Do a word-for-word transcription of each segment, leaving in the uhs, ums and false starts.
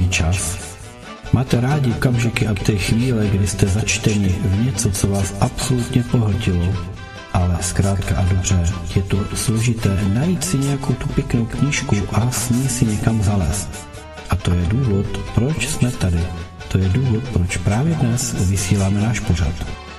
vám čas? Máte rádi okamžiky a ty chvíle, kdy jste začteni v něco, co vás absolutně pohltilo, ale zkrátka a dobře, je to složité najít si nějakou tu pěknou knížku a s ní si někam zalézt. A to je důvod, proč jsme tady. To je důvod, proč právě dnes vysíláme náš pořad.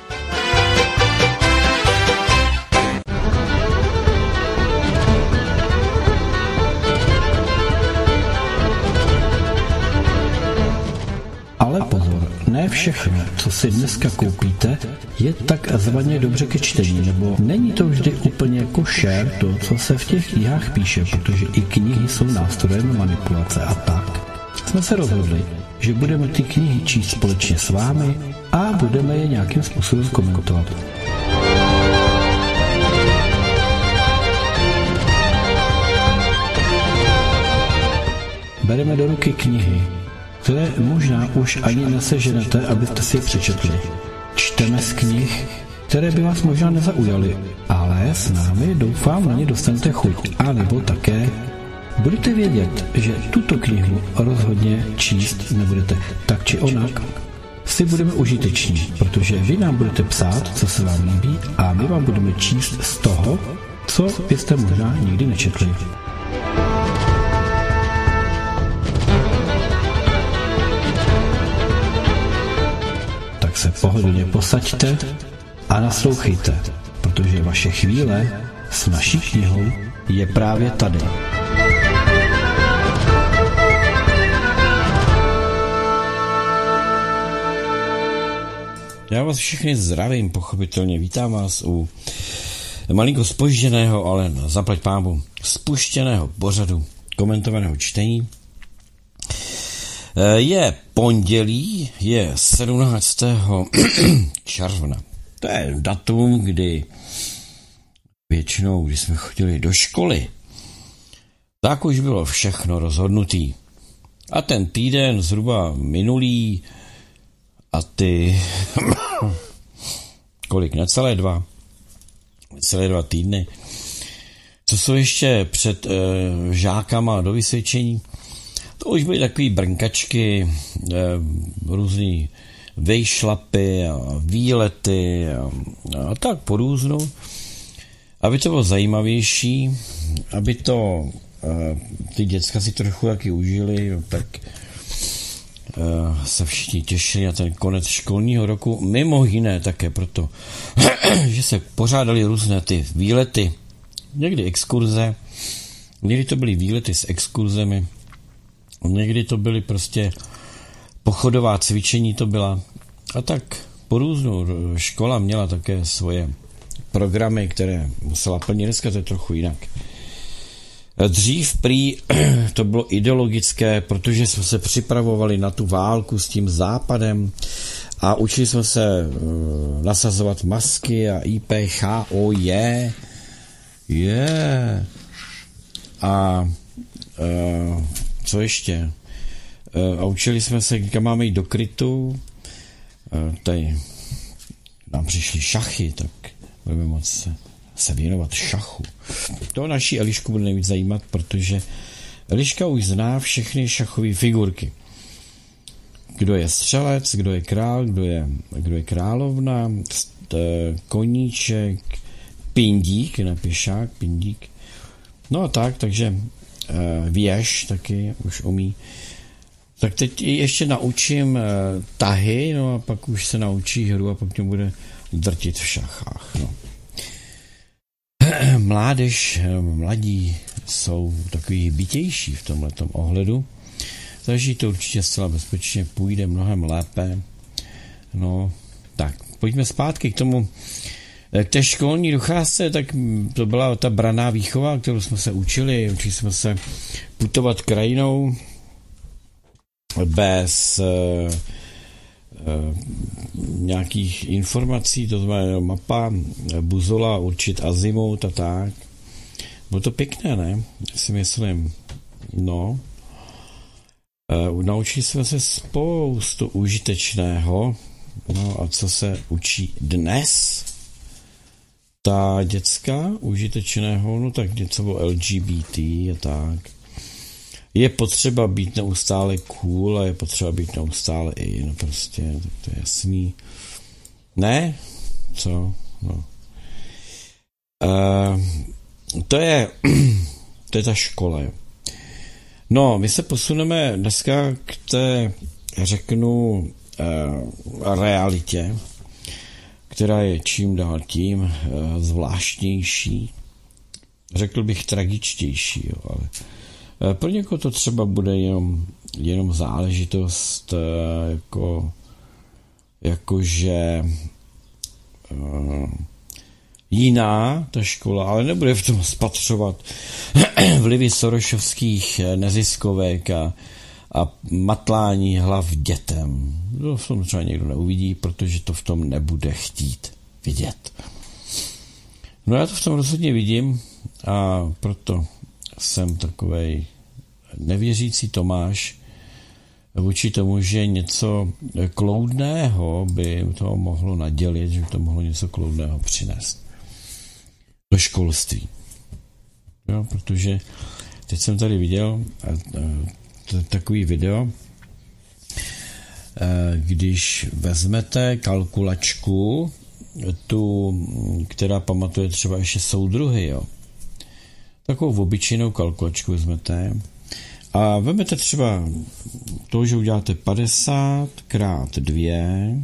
Ale pozor, ne všechno, co si dneska koupíte, je takzvaně dobře ke čtení, nebo není to vždy úplně košer to, co se v těch knihách píše, protože i knihy jsou nástrojem manipulace a tak. Jsme se rozhodli, že budeme ty knihy číst společně s vámi a budeme je nějakým způsobem komentovat. Bereme do ruky knihy, které možná už ani neseženete, abyste si je přečetli. Čteme z knih, které by vás možná nezaujaly, ale s námi doufám na ně dostanete chuť. A nebo také budete vědět, že tuto knihu rozhodně číst nebudete. Tak či onak si budeme užiteční, protože vy nám budete psát, co se vám líbí, a my vám budeme číst z toho, co byste možná nikdy nečetli. Tak se pohodlně posaďte a naslouchejte, protože vaše chvíle s naší knihou je právě tady. Já vás všechny zdravím, pochopitelně. Vítám vás u malinko zpožděného, ale na zaplať pámu spuštěného pořadu komentovaného čtení. Je pondělí, je sedmnáctého června. To je datum, kdy většinou, když jsme chodili do školy, tak už bylo všechno rozhodnutý. A ten týden zhruba minulý a ty kolik, necelé dva celé dva týdny, co jsou ještě před e, žákama do vysvědčení, to už byly takový brnkačky, e, různý vejšlapy a výlety a, a tak po různu, aby to bylo zajímavější, aby to e, ty děcka si trochu taky užili, no, tak se všichni těšili na ten konec školního roku, mimo jiné také proto, že se pořádaly různé ty výlety, někdy exkurze, někdy to byly výlety s exkurzemi, někdy to byly prostě pochodová cvičení to byla, a tak po různu škola měla také svoje programy, které musela plnit. Dneska to je trochu jinak. Dřív prý to bylo ideologické, protože jsme se připravovali na tu válku s tím západem a učili jsme se uh, nasazovat masky a I P H O je je a uh, co ještě uh, a učili jsme se, kam máme jít do krytu. Uh, tady nám přišly šachy, tak budeme moct se se věnovat šachu. To naší Elišku bude nejvíc zajímat, protože Eliška už zná všechny šachové figurky. Kdo je střelec, kdo je král, kdo je, kdo je královna, koníček, pindík, ne pěšák, pindík. No a tak, takže věž taky už umí. Tak teď ještě naučím tahy, no a pak už se naučí hru a pak mě bude drtit v šachách, no. Mládež, mladí jsou takový bytější v tomhletom ohledu, takže to určitě zcela bezpečně půjde mnohem lépe. No, tak, pojďme zpátky k tomu, k té školní docházce, tak to byla ta branná výchova, kterou jsme se učili, učili jsme se putovat krajinou bez uh, uh, nějakých informací, to znamená mapa, buzola, určit azimut a tak. Bylo to pěkné, ne? Já si myslím, no. Uh, naučili jsme se spoustu užitečného, no a co se učí dnes? Ta děcka užitečného, no tak něco o L G B T a tak. je potřeba být neustále cool a je potřeba být neustále i, no prostě, tak to je jasný. Ne? Co? No. Uh, to je, to je ta škola, jo. No, my se posuneme dneska k té, řeknu, uh, realitě, která je čím dál tím uh, zvláštnější. Řekl bych tragičtější, jo, ale uh, pro někoho to třeba bude jenom, jenom záležitost, uh, jako, jakože uh, jiná ta škola, ale nebude v tom spatřovat vlivy sorošovských neziskovek a, a matlání hlav dětem. To v tom třeba někdo neuvidí, protože to v tom nebude chtít vidět. No já to v tom rozhodně vidím a proto jsem takovej nevěřící Tomáš vůči tomu, že něco kloudného by to mohlo nadělit, že by to mohlo něco kloudného přinést do školství. Jo, protože teď jsem tady viděl takový video, když vezmete kalkulačku, tu, která pamatuje třeba ještě soudruhy, jo. Takovou obyčejnou kalkulačku vezmete a vezmete třeba to, že uděláte padesát krát dvě,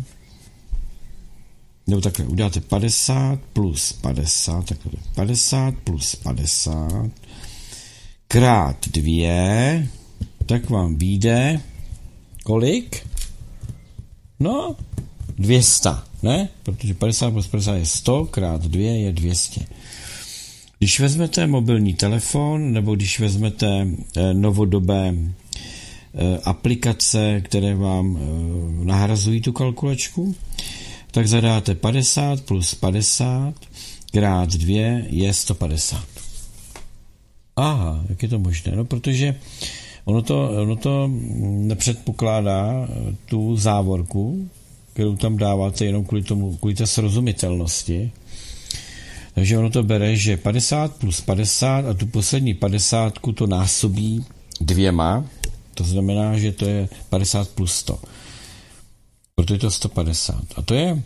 nebo takhle, uděláte padesát plus padesát, takhle padesát plus padesát krát dvě, tak vám vyjde kolik? No, dvě stě, ne? Protože padesát plus padesát je sto, krát dvě je dvě stě. Když vezmete mobilní telefon, nebo když vezmete eh, novodobé eh, aplikace, které vám eh, nahrazují tu kalkulačku, tak zadáte padesát plus padesát krát dvě je sto padesát. Aha, jak je to možné? No, protože ono to, ono to nepředpokládá tu závorku, kterou tam dáváte jenom kvůli tomu, kvůli té srozumitelnosti. Takže ono to bere, že padesát plus padesát a tu poslední padesátku to násobí dvěma, to znamená, že to je padesát plus sto. Proto je to sto padesát. A to je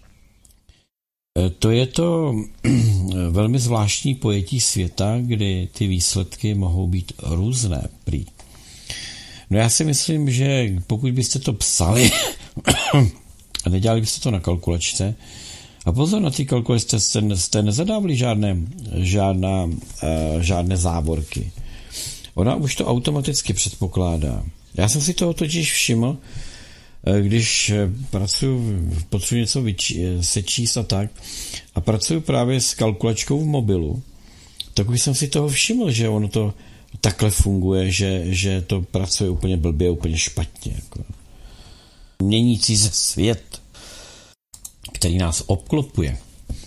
to je to velmi zvláštní pojetí světa, kdy ty výsledky mohou být různé prý. No já si myslím, že pokud byste to psali a nedělali byste to na kalkulačce, a pozor, na ty kalkulačce jste, jste nezadávali žádné, žádná, uh, žádné závorky. Ona už to automaticky předpokládá. Já jsem si toho totiž všiml, když pracuji, potřebuji něco vyč, sečíst a tak, a pracuji právě s kalkulačkou v mobilu, tak už jsem si toho všiml, že ono to takhle funguje, že, že to pracuje úplně blbě, úplně špatně. Jako. Měnící se svět, který nás obklopuje.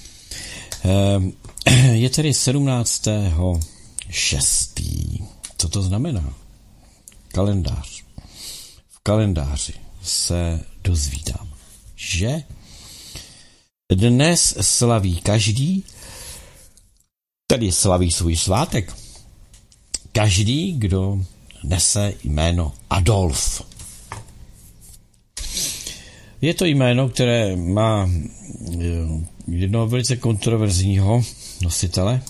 Je tedy sedmnáctého šestého Co to znamená? Kalendář. V kalendáři se dozvídám, že dnes slaví každý, tedy slaví svůj svátek, každý, kdo nese jméno Adolf. Je to jméno, které má jednoho velice kontroverzního nositele.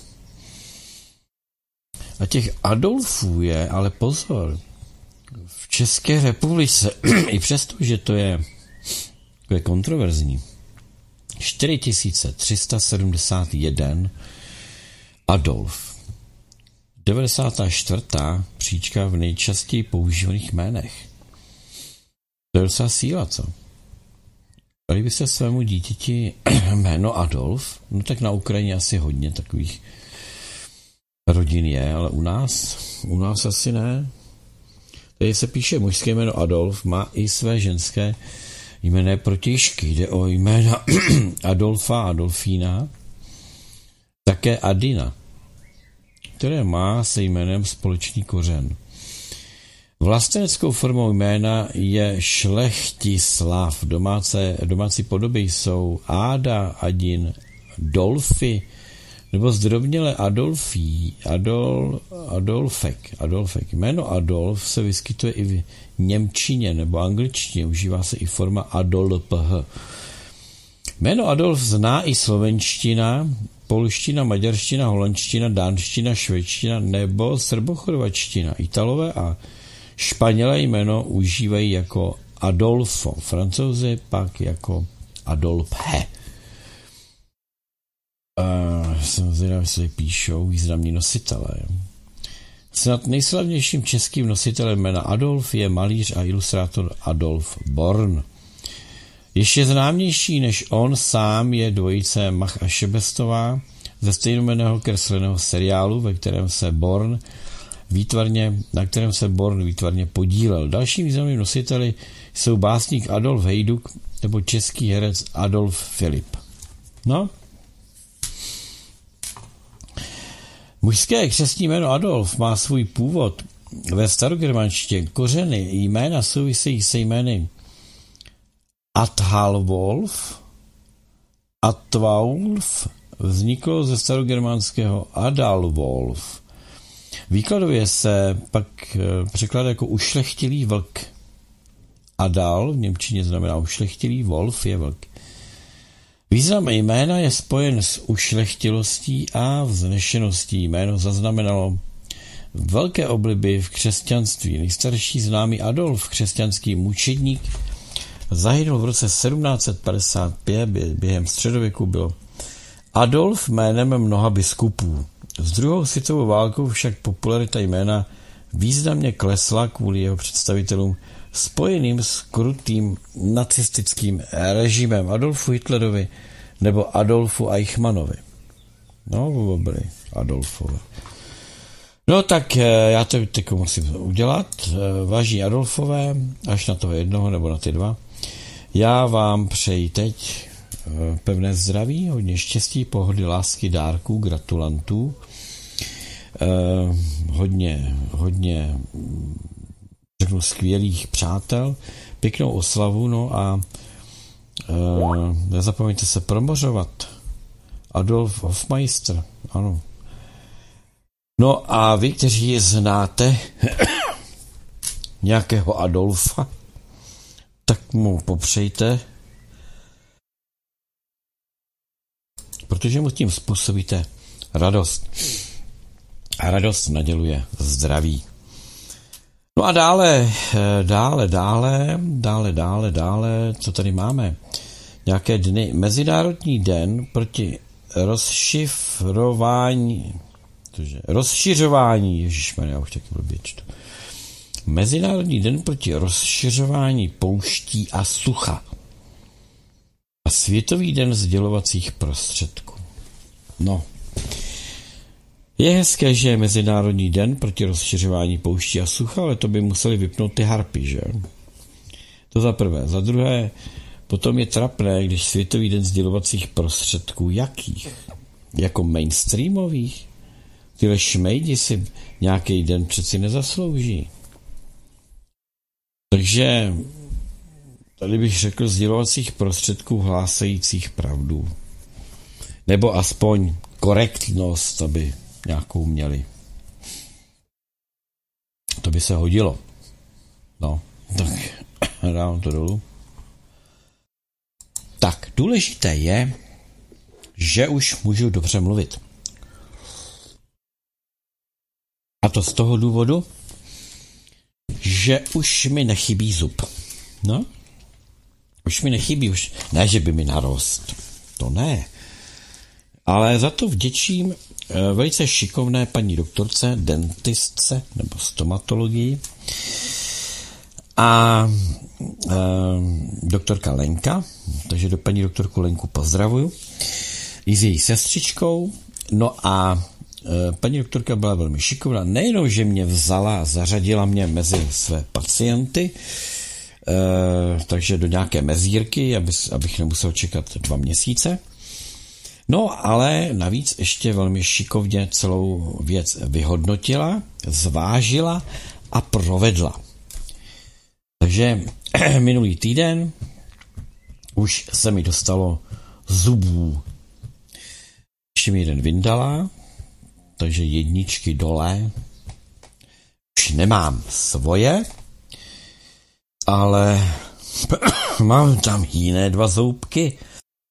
A těch Adolfů je, ale pozor, v České republice, i přesto, že to je, to je kontroverzní, čtyři tisíce tři sta sedmdesát jedna Adolf. devadesátá čtvrtá příčka v nejčastěji používaných jménech. To je docela síla, co? Dali byste svému dítěti jméno Adolf? No tak na Ukrajině asi hodně takových rodin je, ale u nás, u nás asi ne. Tady se píše mužské jméno Adolf, má i své ženské jméno protějšky. Jde o jména Adolfa, Adolfína, také Adina, které má se jménem společný kořen. Vlasteneckou formou jména je Šlechtislav. Domácí, domácí podoby jsou Áda, Adin, Dolfy, nebo zdrobněle Adolfí, Adol, Adolfek, Adolfek. Jméno Adolf se vyskytuje i v němčině nebo angličtině, užívá se i forma Adolf. Jméno Adolf zná i slovenština, polština, maďarština, holandština, dánština, švédština nebo srbochorvačtina. Italové a Španělé jméno užívají jako Adolfo, Francouzi pak jako Adolphe. Uh, samozřejmě se píšou významní nositelé. Snad nejslavnějším českým nositelem jména Adolf je malíř a ilustrátor Adolf Born. Ještě známější než on sám je dvojice Mach a Šebestová ze stejnojmenného kresleného seriálu, ve kterém se Born výtvarně, na kterém se Born výtvarně podílel. Dalším významným nositeli jsou básník Adolf Hejduk nebo český herec Adolf Filip. No. Mužské křestní jméno Adolf má svůj původ ve starogermanštině. Kořeny jména souvisejí se jmény Athalwolf, Atwaulf vzniklo ze starogermánského Adalwolf. Výkladově se pak překládá jako ušlechtilý vlk. Adal v němčině znamená ušlechtilý, Wolf je vlk. Význam jména je spojen s ušlechtilostí a vznešeností. Jméno zaznamenalo velké obliby v křesťanství. Nejstarší známý Adolf, křesťanský mučedník, zahynul v roce sedmnáct set padesát pět, během středověku byl Adolf jménem mnoha biskupů. S druhou světovou válkou však popularita jména významně klesla kvůli jeho představitelům spojeným s krutým nacistickým režimem Adolfu Hitlerovi nebo Adolfu Eichmannovi. No, oba byli Adolfové. No tak já to teď musím udělat. Vážení Adolfové, až na toho jednoho nebo na ty dva. Já vám přeji teď pevné zdraví, hodně štěstí, pohody, lásky, dárků, gratulantů. Eh, hodně, hodně řeknu skvělých přátel, pěknou oslavu, no a eh, nezapomeňte se promořovat. Adolf Hofmeister, ano. No a vy, kteří znáte nějakého Adolfa, tak mu popřejte, protože mu tím způsobíte radost. A radost naděluje zdraví. No a dále, dále, dále, dále, dále, dále, co tady máme? Nějaké dny. Mezinárodní den proti rozšifrování, tože, rozšiřování, ježišmarja, já už taky blbě čtu. Mezinárodní den proti rozšiřování pouští a sucha. A Světový den sdělovacích prostředků. No. Je hezké, že je Mezinárodní den proti rozšiřování pouští a sucha, ale to by museli vypnout ty harpy, že? To za prvé. Za druhé, potom je trapné, když Světový den sdělovacích prostředků, jakých? Jako mainstreamových? Tyhle šmejdi si nějaký den přeci nezaslouží. Takže tady bych řekl sdělovacích prostředků hlásajících pravdu. Nebo aspoň korektnost, aby nějakou měli. To by se hodilo. No, tak dám to dolů. Tak, důležité je, že už můžu dobře mluvit. A to z toho důvodu, že už mi nechybí zub. No, už mi nechybí, už ne, že by mi narost. To ne. Ale za to vděčím velice šikovné paní doktorce, dentistce nebo stomatologii a e, doktorka Lenka, takže do paní doktorku Lenku pozdravuju, i s její sestřičkou. No a e, paní doktorka byla velmi šikovná, nejenom, že mě vzala a zařadila mě mezi své pacienty, e, takže do nějaké mezírky, aby, abych nemusel čekat dva měsíce. No, ale navíc ještě velmi šikovně celou věc vyhodnotila, zvážila a provedla. Takže minulý týden už se mi dostalo zubů. ještě mi jeden vyndala, takže jedničky dole. Už nemám svoje, ale mám tam jiné dva zoubky.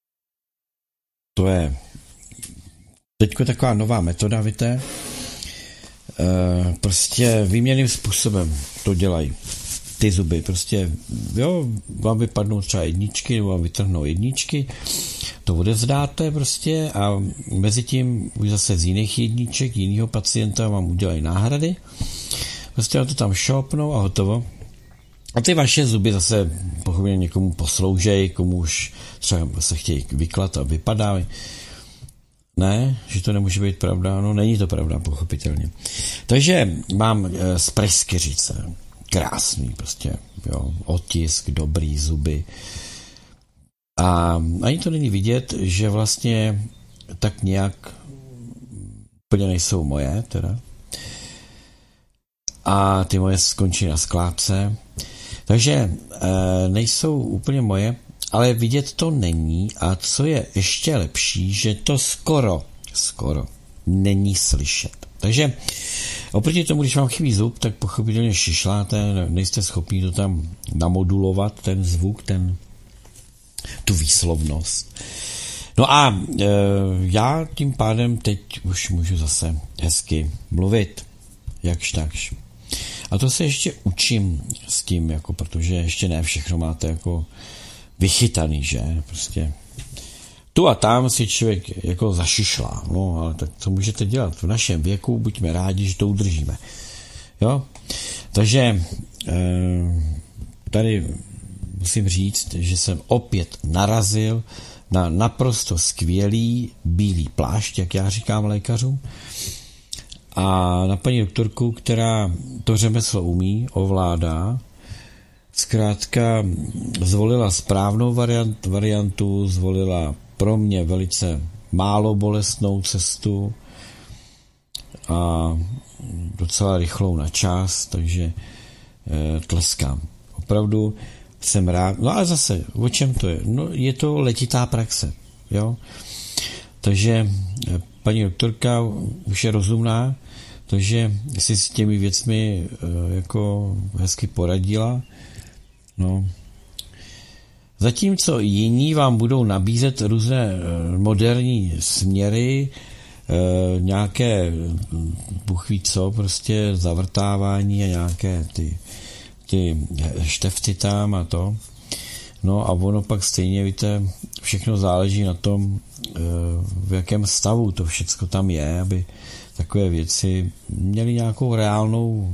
To je teďko taková nová metoda, víte. E, prostě výměnným způsobem to dělají ty zuby. Prostě, jo, vám vypadnou třeba jedničky, nebo vám vytrhnou jedničky, to odevzdáte prostě a mezi tím už zase z jiných jedniček, jinýho pacienta vám udělají náhrady. Prostě to tam šopnou a hotovo. A ty vaše zuby zase pochopně někomu posloužejí, komu už třeba se chtějí vyklat a vypadávají. Ne, že to nemůže být pravda, no není to pravda, pochopitelně. Takže mám e, z pryskyřice, krásný prostě, jo, otisk, dobrý zuby. A ani to není vidět, že vlastně tak nějak úplně nejsou moje, teda. A ty moje skončí na skládce. Takže e, nejsou úplně moje, ale vidět to není a co je ještě lepší, že to skoro, skoro není slyšet. Takže oproti tomu, když vám chybí zub, tak pochopitelně šišláte, nejste schopni to tam namodulovat, ten zvuk, ten, tu výslovnost. No a e, já tím pádem teď už můžu zase hezky mluvit, jakž takž. A to se ještě učím s tím, jako, protože ještě ne všechno máte jako vychytaný, že? Prostě tu a tam si člověk jako zašišlá, no, ale tak co můžete dělat? V našem věku buďme rádi, že to udržíme. Jo? Takže tady musím říct, že jsem opět narazil na naprosto skvělý bílý plášť, jak já říkám lékařům, a na paní doktorku, která to řemeslo umí, ovládá, zkrátka zvolila správnou variant, variantu, zvolila pro mě velice málo bolestnou cestu a docela rychlou na čas, takže e, tleskám. Opravdu jsem rád. No ale zase, o čem to je? No, je to letitá praxe, jo? Takže paní doktorka už je rozumná, takže si s těmi věcmi e, jako hezky poradila. No. Zatímco jiní vám budou nabízet různé moderní směry, e, nějaké bůh ví co, prostě zavrtávání a nějaké ty, ty štefty tam a to. No a ono pak stejně, víte, všechno záleží na tom, e, v jakém stavu to všecko tam je, aby takové věci měly nějakou reálnou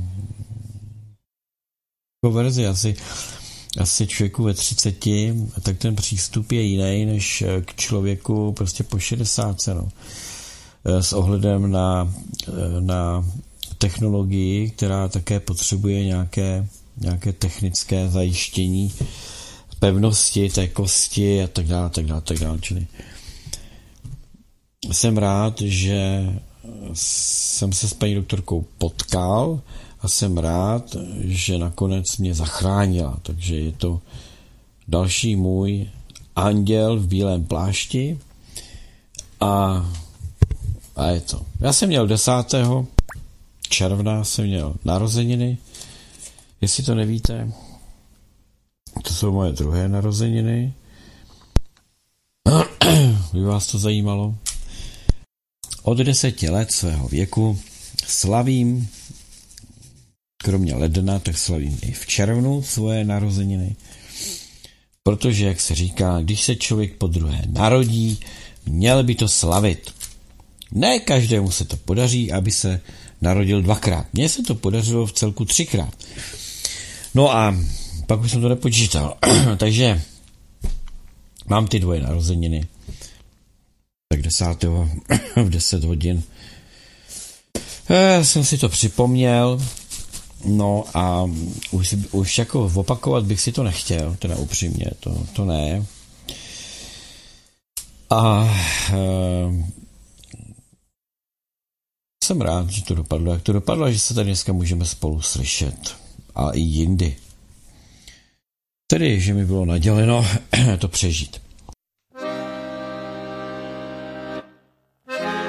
verzi. Asi asi člověku ve třiceti, tak ten přístup je jiný než k člověku prostě po šedesátce, no. S ohledem na, na technologii, která také potřebuje nějaké, nějaké technické zajištění pevnosti té kosti a tak dále, tak dále, tak dále. Čili jsem rád, že jsem se s paní doktorkou potkal a jsem rád, že nakonec mě zachránila. Takže je to další můj anděl v bílém plášti a, a je to. Já jsem měl desátého června jsem měl narozeniny. Jestli to nevíte, to jsou moje druhé narozeniny. By vás to zajímalo. Od deseti let svého věku slavím, kromě ledna, tak slavím i v červnu svoje narozeniny. Protože, jak se říká, když se člověk po druhé narodí, měl by to slavit. Ne každému se to podaří, aby se narodil dvakrát. Mně se to podařilo v celku třikrát. No a pak už jsem to nepočítal. Takže mám ty dvoje narozeniny. Tak desátého v deset hodin. E, jsem si to připomněl. No a už, už jako opakovat bych si to nechtěl, teda upřímně, to, to ne. A e, jsem rád, že to dopadlo, jak to dopadlo, že se tady dneska můžeme spolu slyšet. A i jindy. Tedy, že mi bylo naděleno to přežít.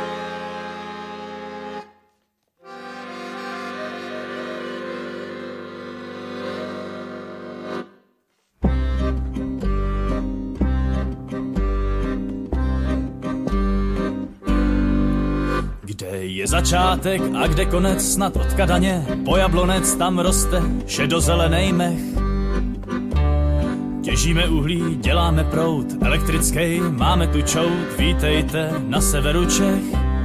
Kde je začátek a kde konec, snad od Kadaně po Jablonec, tam roste šedozelenej mech. Těžíme uhlí, děláme proud elektrický, máme tu čout, vítejte na severu Čech.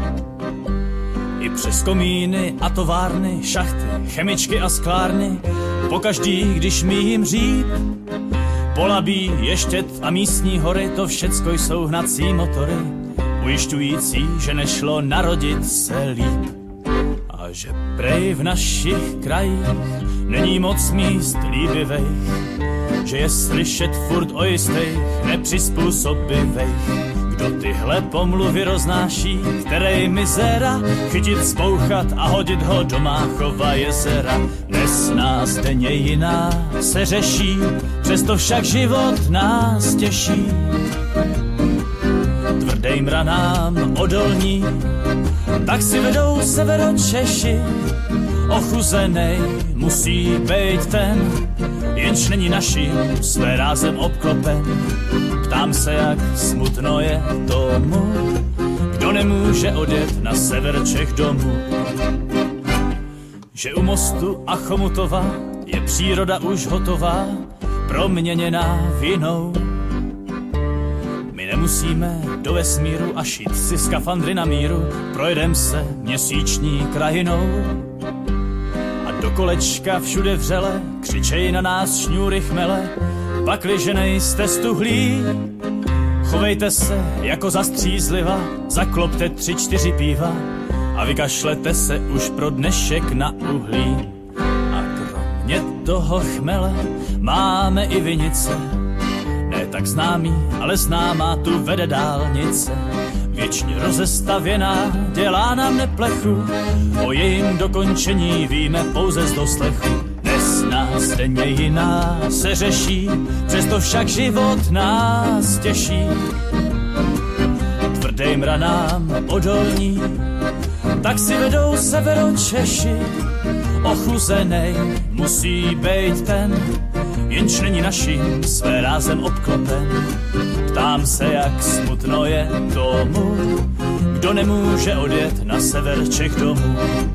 I přes komíny a továrny, šachty, chemičky a sklárny, pokaždý, když míjím říp, Polabí, Ještěd a místní hory, to všecko jsou hnací motory, ujišťující, že nešlo narodit se líp. A že prej v našich krajích není moc míst líbivejch, že je slyšet furt o jistých nepřizpůsobivejch. Kdo tyhle pomluvy roznáší, který mizéra, chytit, spouchat a hodit ho do Máchova jezera. Dnes nás denně jiná se řeší, přesto však život nás těší. Tvrdým ranám odolní, tak si vedou Severočeši. Ochuzenej musí být ten, jenž není naším své rázem obklopen. Ptám se, jak smutno je tomu, kdo nemůže odjet na sever Čech domů. Že u mostu a Chomutova je příroda už hotová, proměněná v jinou. My nemusíme do vesmíru a šít si skafandry na míru, projedem se měsíční krajinou. Do kolečka všude vřele křičej na nás šňůry chmele, pakliže nejste stuhlí, chovejte se jako zastřízliva, zaklopte tři, čtyři píva a vykašlete se už pro dnešek na uhlí. A kromě toho chmele máme i vinice, ne tak známý, ale známá tu vede dálnice. Věčně rozestavěná, dělá nám neplechu, o jejím dokončení víme pouze z doslechu. Dnes nás denně jiná se řeší, přesto však život nás těší. Tvrdým ranám odolní, tak si vedou Severočeši. Ochuzenej musí být ten, jenž není naším své rázem obklopen. Ptám se, jak smutno je tomu, kdo nemůže odjet na sever Čech domů.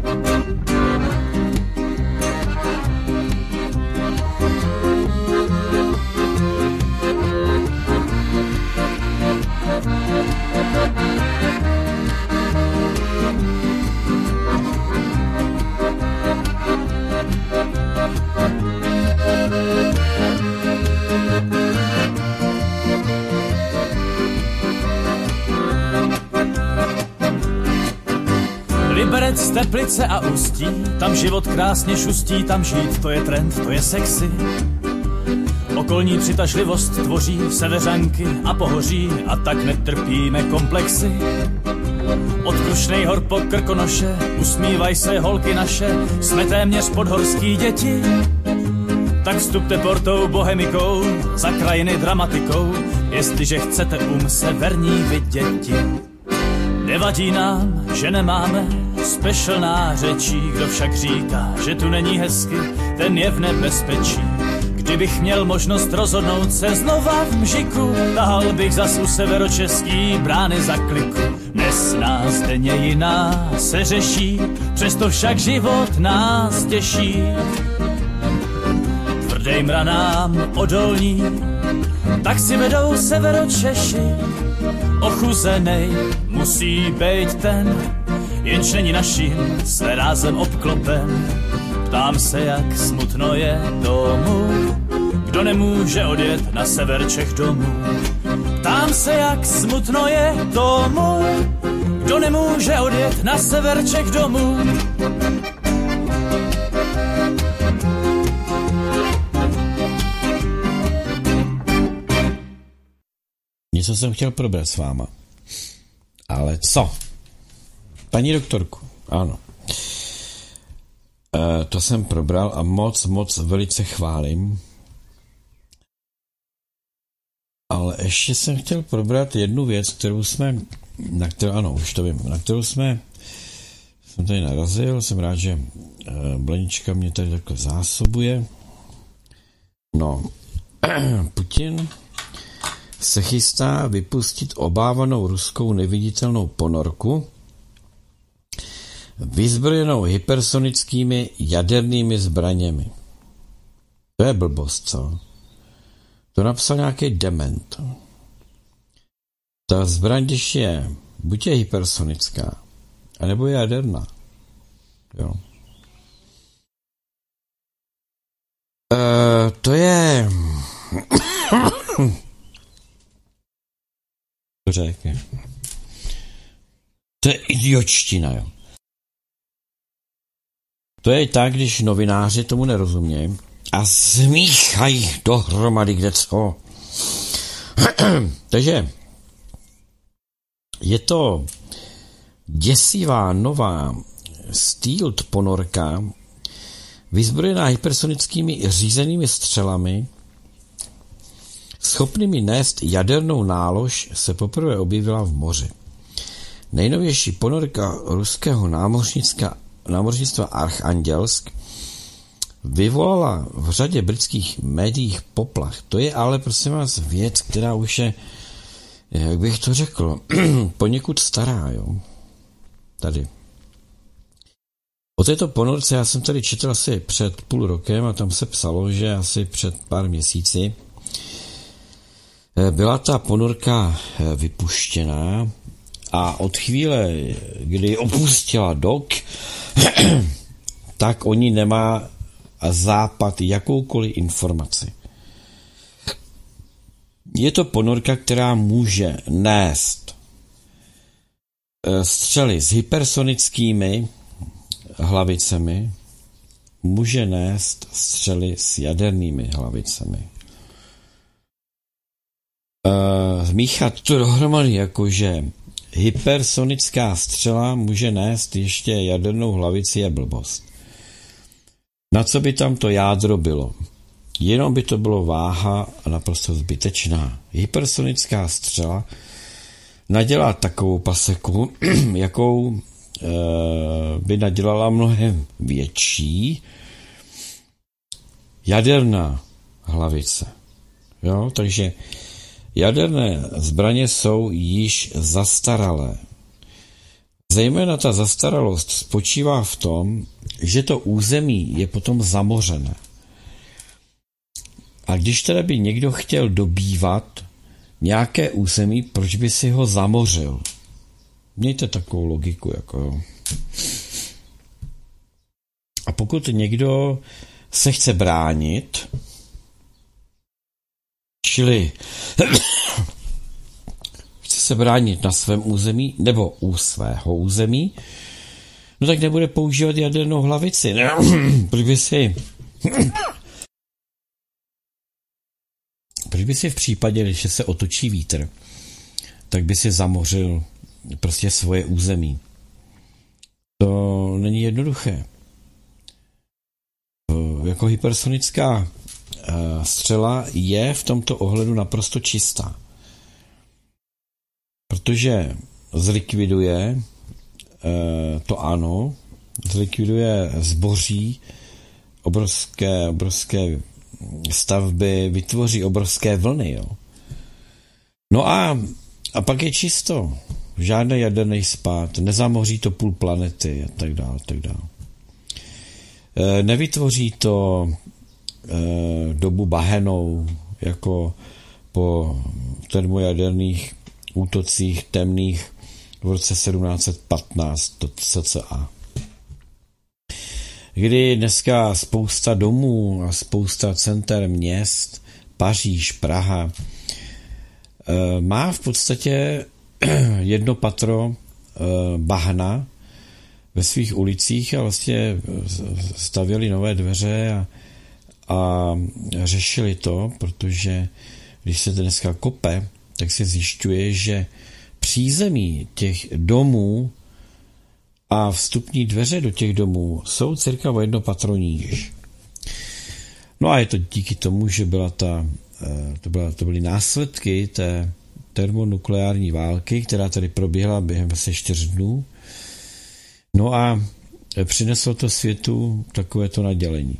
Liberec, Teplice a Ústí, tam život krásně šustí, tam žít, to je trend, to je sexy. Okolní přitažlivost tvoří seveřanky a pohoří, a tak netrpíme komplexy. Od Krušnej hor po Krkonoše, usmívaj se holky naše, jsme téměř podhorský děti. Tak vstupte portou bohemikou, za krajiny dramatikou, jestliže chcete um severní viděti. Nevadí nám, že nemáme special nářečí, kdo však říká, že tu není hezky, ten je v nebezpečí. Kdybych měl možnost rozhodnout se znova v Mžiku, tahal bych zas u severočeský brány za kliku. Dnes nás denně jiná se řeší, přesto však život nás těší. Tvrdým ranám odolní, tak si vedou Severočeši. Ochuzenej musí být ten, jenž není naším své rázem obklopen. Ptám se, jak smutno je tomu, kdo nemůže odjet na sever Čech domů. Ptám se, jak smutno je tomu, kdo nemůže odjet na sever Čech domů. Něco jsem chtěl probrat s váma. Ale co? Paní doktorku, ano. E, to jsem probral a moc, moc velice chválím. Ale ještě jsem chtěl probrat jednu věc, kterou jsme, na kterou, ano, už to vím, na kterou jsme, jsem tady narazil, jsem rád, že e, Blenička mě tady takhle zásobuje. No, Putin se chystá vypustit obávanou ruskou neviditelnou ponorku vyzbrojenou hypersonickými jadernými zbraněmi. To je blbost, co? To napsal nějaký dement. Ta zbraň, když je, buď je hypersonická, anebo je jaderná. Jo. E, to je... to řekne. To je idiotština, jo. To je tak, když novináři tomu nerozumějí a smíchají dohromady kde co. Takže je to děsivá nová stealth ponorka vyzbrojená hypersonickými řízenými střelami, schopnými nést jadernou nálož, se poprvé objevila v moři. Nejnovější ponorka ruského námořnictva Archangelsk vyvolala v řadě britských médiích poplach. To je ale, prosím vás, věc, která už je, jak bych to řekl, poněkud stará, jo. Tady. O této ponorce já jsem tady četl asi před půl rokem a tam se psalo, že asi před pár měsíci byla ta ponorka vypuštěná a od chvíle, kdy opustila dok, tak o ní nemá západ jakoukoliv informaci. Je to ponorka, která může nést střely s hypersonickými hlavicemi, může nést střely s jadernými hlavicemi. Zmíchat to dohromady, jakože hypersonická střela může nést ještě jadernou hlavici, je blbost. Na co by tam to jádro bylo? Jenom by to bylo váha a naprosto zbytečná. Hypersonická střela nadělá takovou paseku, jakou e, by nadělala mnohem větší jaderná hlavice. Jo, takže jaderné zbraně jsou již zastaralé. Zejména ta zastaralost spočívá v tom, že to území je potom zamořené. A když teda by někdo chtěl dobývat nějaké území, proč by si ho zamořil? Mějte takovou logiku, jako jo. A pokud někdo se chce bránit, čili chce se bránit na svém území nebo u svého území, no tak nebude používat jadernou hlavici. Proč by si proč by si v případě, že se otočí vítr, tak by si zamořil prostě svoje území. To není jednoduché. Jako hypersonická střela je v tomto ohledu naprosto čistá. Protože zlikviduje, to ano, zlikviduje zboří, obrovské, obrovské stavby, vytvoří obrovské vlny, jo. No a, a pak je čisto. Žádný jaderný spád, nezamoří to půl planety a tak dále, tak dále. E, nevytvoří to e, dobu bahenou, jako po termojaderných útocích temných v roce sedmnáct set patnáct to cca. Kdy dneska spousta domů a spousta center měst, Paříž, Praha, má v podstatě jedno patro bahna ve svých ulicích a vlastně stavěli nové dveře a, a řešili to, protože když se dneska kope, tak se zjišťuje, že přízemí těch domů a vstupní dveře do těch domů jsou cirka o jedno patro níž. No a je to díky tomu, že byla ta, to, byla, to byly následky té termonukleární války, která tady proběhla během asi čtyř dnů. No a přineslo to světu takovéto nadělení.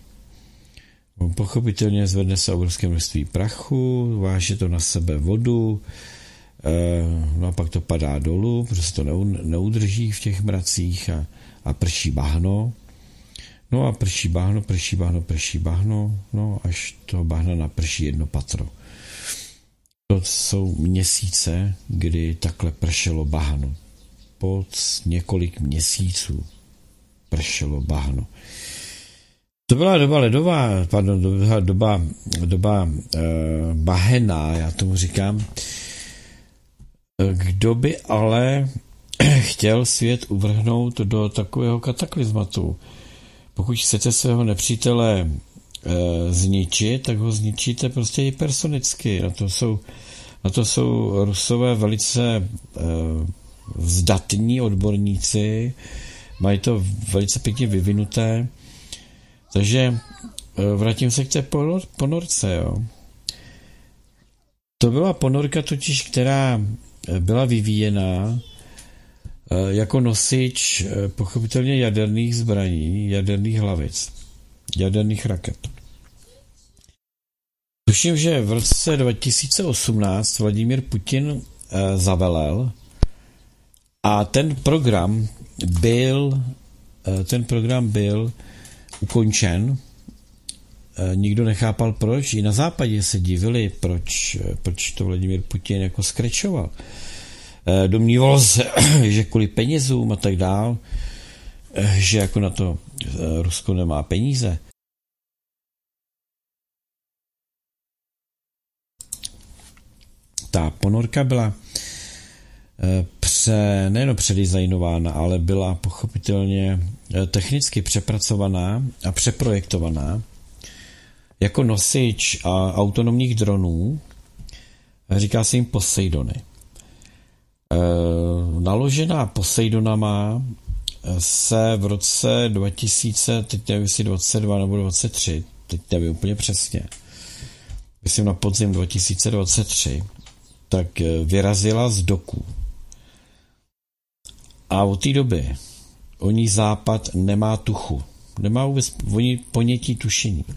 Pochopitelně zvedne se obrovské množství prachu, váže to na sebe vodu, no a pak to padá dolů, protože se to neudrží v těch mracích a, a prší bahno. No a prší bahno, prší bahno, prší bahno, no až to bahna naprší jedno patro. To jsou měsíce, kdy takhle pršelo bahno. Po několik měsíců pršelo bahno. To byla doba ledová, pardon, doba, doba, doba eh, bahená, já tomu říkám. Kdo by ale chtěl svět uvrhnout do takového kataklizmatu? Pokud chcete svého nepřítele e, zničit, tak ho zničíte prostě i personicky. Na to jsou, na to jsou Rusové velice e, zdatní odborníci, mají to velice pěkně vyvinuté. Takže e, vrátím se k té ponor, ponorce. Jo. To byla ponorka totiž, která byla vyvíjená jako nosič pochopitelně jaderných zbraní, jaderných hlavic, jaderných raket. Tuším, že v roce dva tisíce osmnáct Vladimír Putin zavelel a ten program byl, ten program byl ukončen. Nikdo nechápal proč. I na západě se divili, proč, proč to Vladimír Putin jako skrečoval. Domníval se, že kvůli penězům a tak dál, že jako na to Rusko nemá peníze. Ta ponorka byla pře, nejen předizajnována, ale byla pochopitelně technicky přepracovaná a přeprojektovaná jako nosič a autonomních dronů. Říká se jim Poseidony. E, naložená Poseidonama se v roce dva tisíce, teď nevím, jestli dvacet dva nebo dvacet tři, teď nevím úplně přesně, myslím na podzim dva tisíce dvacet tři, tak vyrazila z doků. A od té doby o ní Západ nemá tuchu. Nemá vůbec ponětí tušení.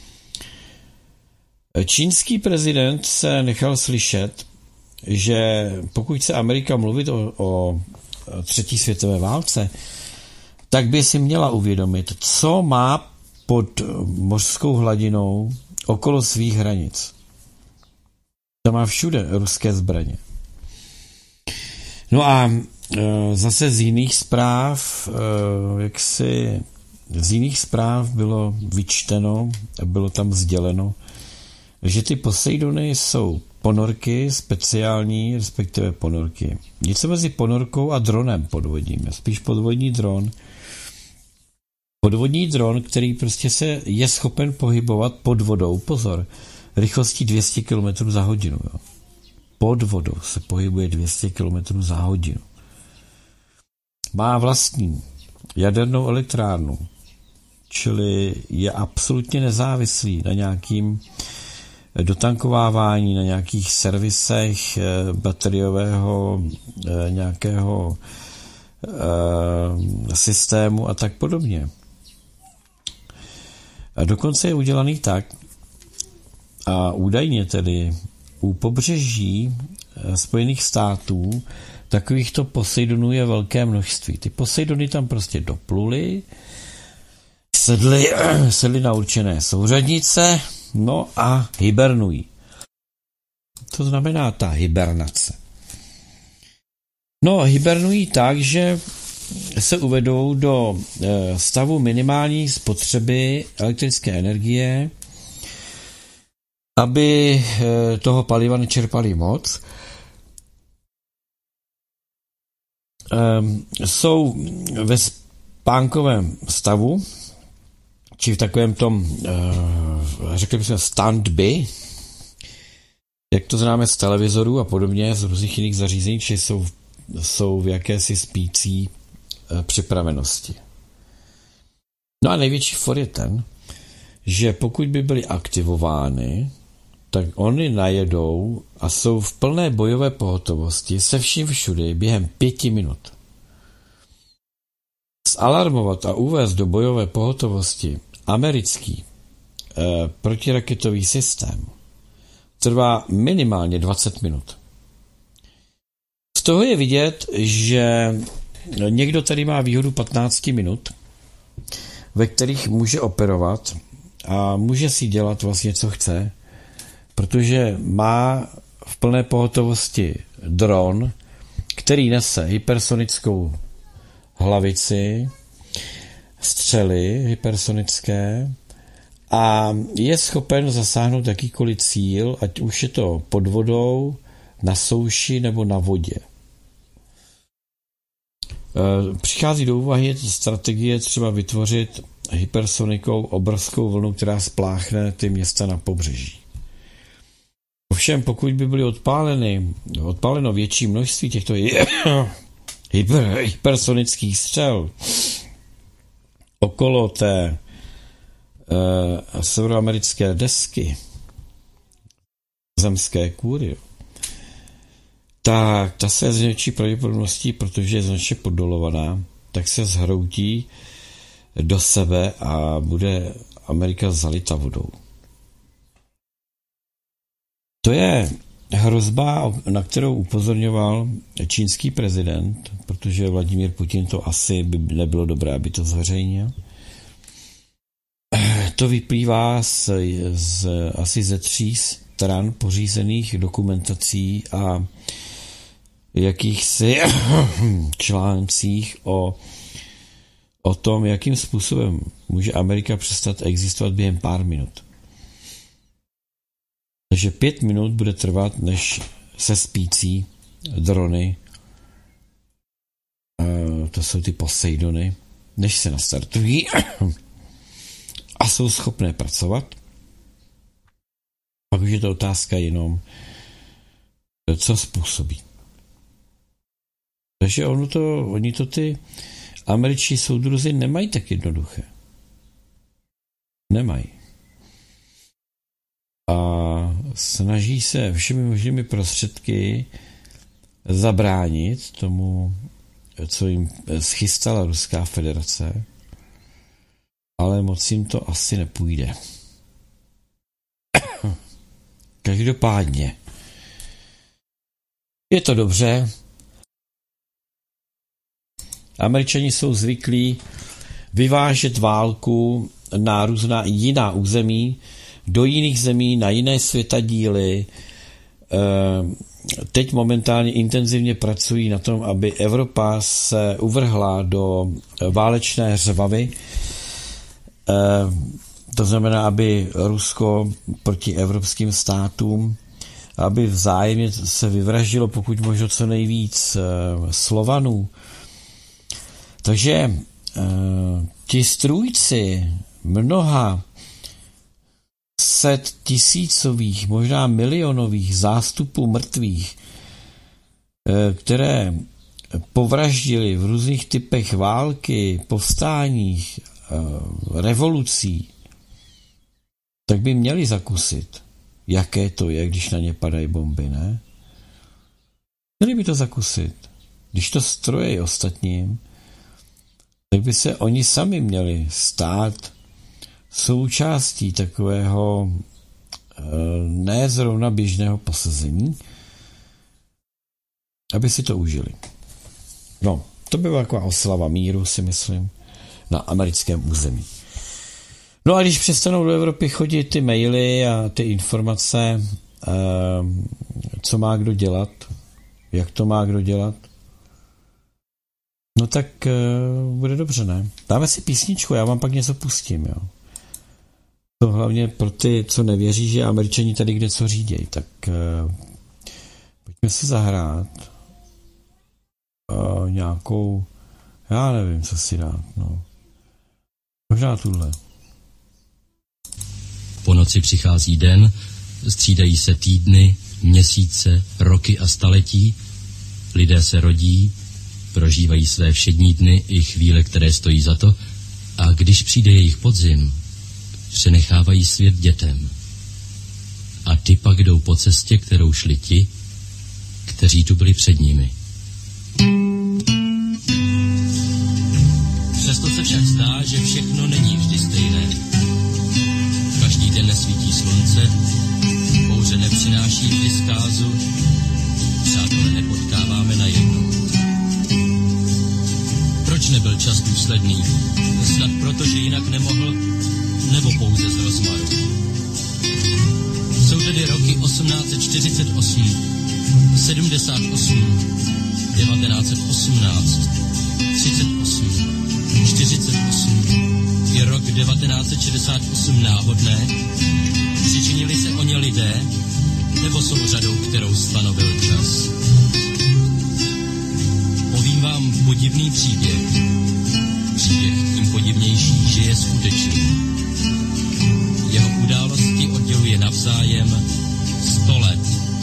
Čínský prezident se nechal slyšet, že pokud chce Amerika mluvit o, o třetí světové válce, tak by si měla uvědomit, co má pod mořskou hladinou okolo svých hranic. To má všude ruské zbraně. No a e, zase z jiných zpráv, e, jak si z jiných zpráv bylo vyčteno, bylo tam sděleno, že ty Poseidony jsou ponorky speciální, respektive ponorky. Něco mezi ponorkou a dronem podvodním. Spíš podvodní dron. Podvodní dron, který prostě se je schopen pohybovat pod vodou. Pozor, rychlostí dvě stě kilometrů za hodinu. Jo. Pod vodou se pohybuje dvě stě kilometrů za hodinu. Má vlastní jadernou elektrárnu, čili je absolutně nezávislý na nějakým dotankovávání, na nějakých servisech bateriového nějakého systému a tak podobně. A dokonce je udělaný tak, a údajně tedy u pobřeží Spojených států takovýchto Poseidonů je velké množství. Ty Poseidony tam prostě dopluly, sedli, sedli na určené souřadnice, no a hibernují. To znamená ta hibernace. No, hibernují tak, že se uvedou do stavu minimální spotřeby elektrické energie, aby toho paliva nečerpali moc. Jsou ve spánkovém stavu, či v takovém tom, řekli bychom, stand-by, jak to známe z televizoru a podobně, z různých jiných zařízení, či jsou, jsou v jakési spící připravenosti. No a největší for je ten, že pokud by byly aktivovány, tak oni najedou a jsou v plné bojové pohotovosti se vším všudy během pěti minut. Zalarmovat a uvést do bojové pohotovosti americký eh, protiraketový systém trvá minimálně dvacet minut. Z toho je vidět, že někdo tady má výhodu patnáct minut, ve kterých může operovat a může si dělat vlastně, co chce, protože má v plné pohotovosti dron, který nese hypersonickou hlavici, střely hypersonické a je schopen zasáhnout jakýkoliv cíl, ať už je to pod vodou, na souši nebo na vodě. Přichází do úvahy strategie třeba vytvořit hypersonikou obrovskou vlnu, která spláchne ty města na pobřeží. Ovšem, pokud by byly odpáleny, odpáleno větší množství těchto hyper, hypersonických střel okolo té uh, severoamerické desky zemské kůry, tak ta se z větší pravděpodobností, protože je značně poddolovaná, tak se zhroutí do sebe a bude Amerika zalita vodou. To je hrozba, na kterou upozorňoval čínský prezident, protože Vladimír Putin to asi by nebylo dobré, aby to zveřejnil. To vyplývá z, z, asi ze tří stran pořízených dokumentací a jakýchsi článcích o, o tom, jakým způsobem může Amerika přestat existovat během pár minut. Takže pět minut bude trvat, než se spící drony, to jsou ty Poseidony, než se nastartují a jsou schopné pracovat. Pak už je to otázka jenom, co způsobí. Takže ono to, oni to ty američtí soudruzi nemají tak jednoduché. Nemají. A snaží se všemi možnými prostředky zabránit tomu, co jim schystala Ruská federace, ale moc jim to asi nepůjde. Každopádně je to dobře. Američani jsou zvyklí vyvážet válku na různá jiná území, do jiných zemí, na jiné světadíly. Teď momentálně intenzivně pracují na tom, aby Evropa se uvrhla do válečné řvavy. To znamená, aby Rusko proti evropským státům, aby vzájemně se vyvraždilo pokud možno co nejvíc Slovanů. Takže ti strůjci mnoha set tisícových, možná milionových zástupů mrtvých, které povraždili v různých typech války, povstáních, revolucí, tak by měli zakusit, jaké to je, když na ně padají bomby, ne? Měli by to zakusit. Když to strojí ostatním, tak by se oni sami měli stát součástí takového ne zrovna běžného posazení, aby si to užili. No, to by byla taková oslava míru, si myslím, na americkém území. No a když přestanou do Evropy chodit ty maily a ty informace, co má kdo dělat, jak to má kdo dělat, no tak bude dobře, ne? Dáme si písničku, já vám pak něco pustím, jo. To hlavně pro ty, co nevěří, že Američani tady kde co řídějí, tak uh, pojďme si zahrát uh, nějakou, já nevím, co si dát, no. Možná tuhle. Po noci přichází den, střídají se týdny, měsíce, roky a staletí, lidé se rodí, prožívají své všední dny i chvíle, které stojí za to, a když přijde jejich podzim, přenechávají svět dětem. A ty pak jdou po cestě, kterou šli ti, kteří tu byli před nimi. Přesto se však zdá, že všechno není vždy stejné. Každý den nesvítí slunce, bouře nepřináší vždy zkázu, přátelé, nepotkáváme najednou. Proč nebyl čas důsledný? Snad proto, že jinak nemohl, nebo pouze z rozmaru. Jsou tedy roky osmnáct set čtyřicet osm, sedmdesát osm, devatenáct set osmnáct, třicet osm, čtyřicet osm, je rok devatenáct set šedesát osm náhodné? Přičinili se o ně lidé, nebo jsou řadou, kterou stanovil čas? Povím vám podivný příběh. Příběh tím podivnější, že je skutečný. Jeho události odděluje navzájem sto let.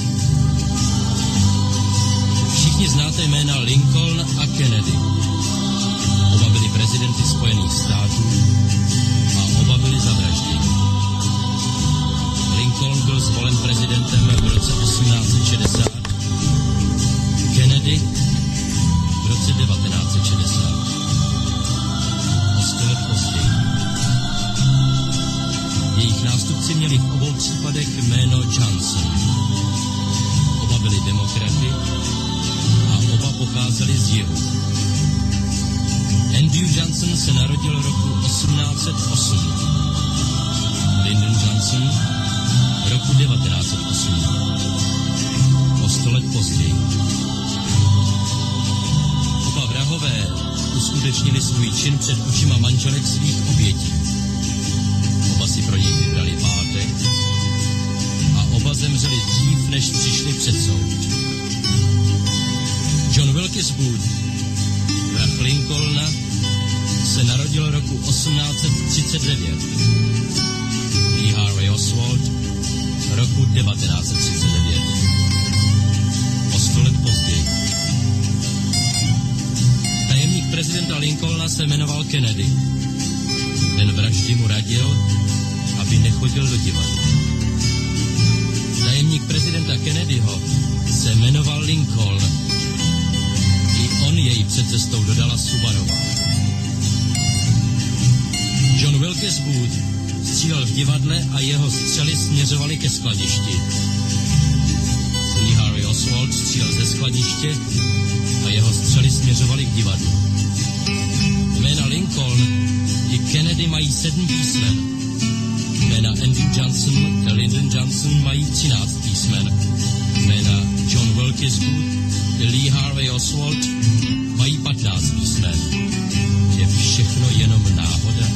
Všichni znáte jména Lincoln a Kennedy. Oba byli prezidenty Spojených států a oba byli zavražděni. Lincoln byl zvolen prezidentem v roce osmnáct set šedesát, Kennedy v roce devatenáct set šedesát. O sto let později. Jejich nástupci měli v obou případech jméno Johnson. Oba byli demokraty a oba pocházeli z jihu. Andrew Johnson se narodil roku osmnáct set osm. Lyndon Johnson roku devatenáct set osm. O sto let později. Oba vrahové uskutečnili svůj čin před očima manželek svých obětí. Oba si pro něj vybrali pátek a oba zemřeli dřív, než přišli před soud. John Wilkes Booth, vrah Lincolna, se narodil roku osmnáct set třicet devět. Lee Harvey Oswald roku devatenáct set třicet devět. O sto let později. Tajemník prezidenta Lincolna se jmenoval Kennedy. Ten vraždy mu radil, aby nechodil do divadla. Tajemník prezidenta Kennedyho se jmenoval Lincoln. I on jej před cestou dodala Subarová. John Wilkes Booth střílel v divadle a jeho střely směřovaly ke skladišti. Lee Harvey Oswald střílel ze skladiště a jeho střely směřovaly k divadlu. Jména Lincoln i Kennedy mají sedm písmen. Jména Andrew Johnson a Lyndon Johnson mají třináct písmen. Jména John Wilkes Booth a Lee Harvey Oswald mají patnáct písmen. Je všechno jenom náhoda?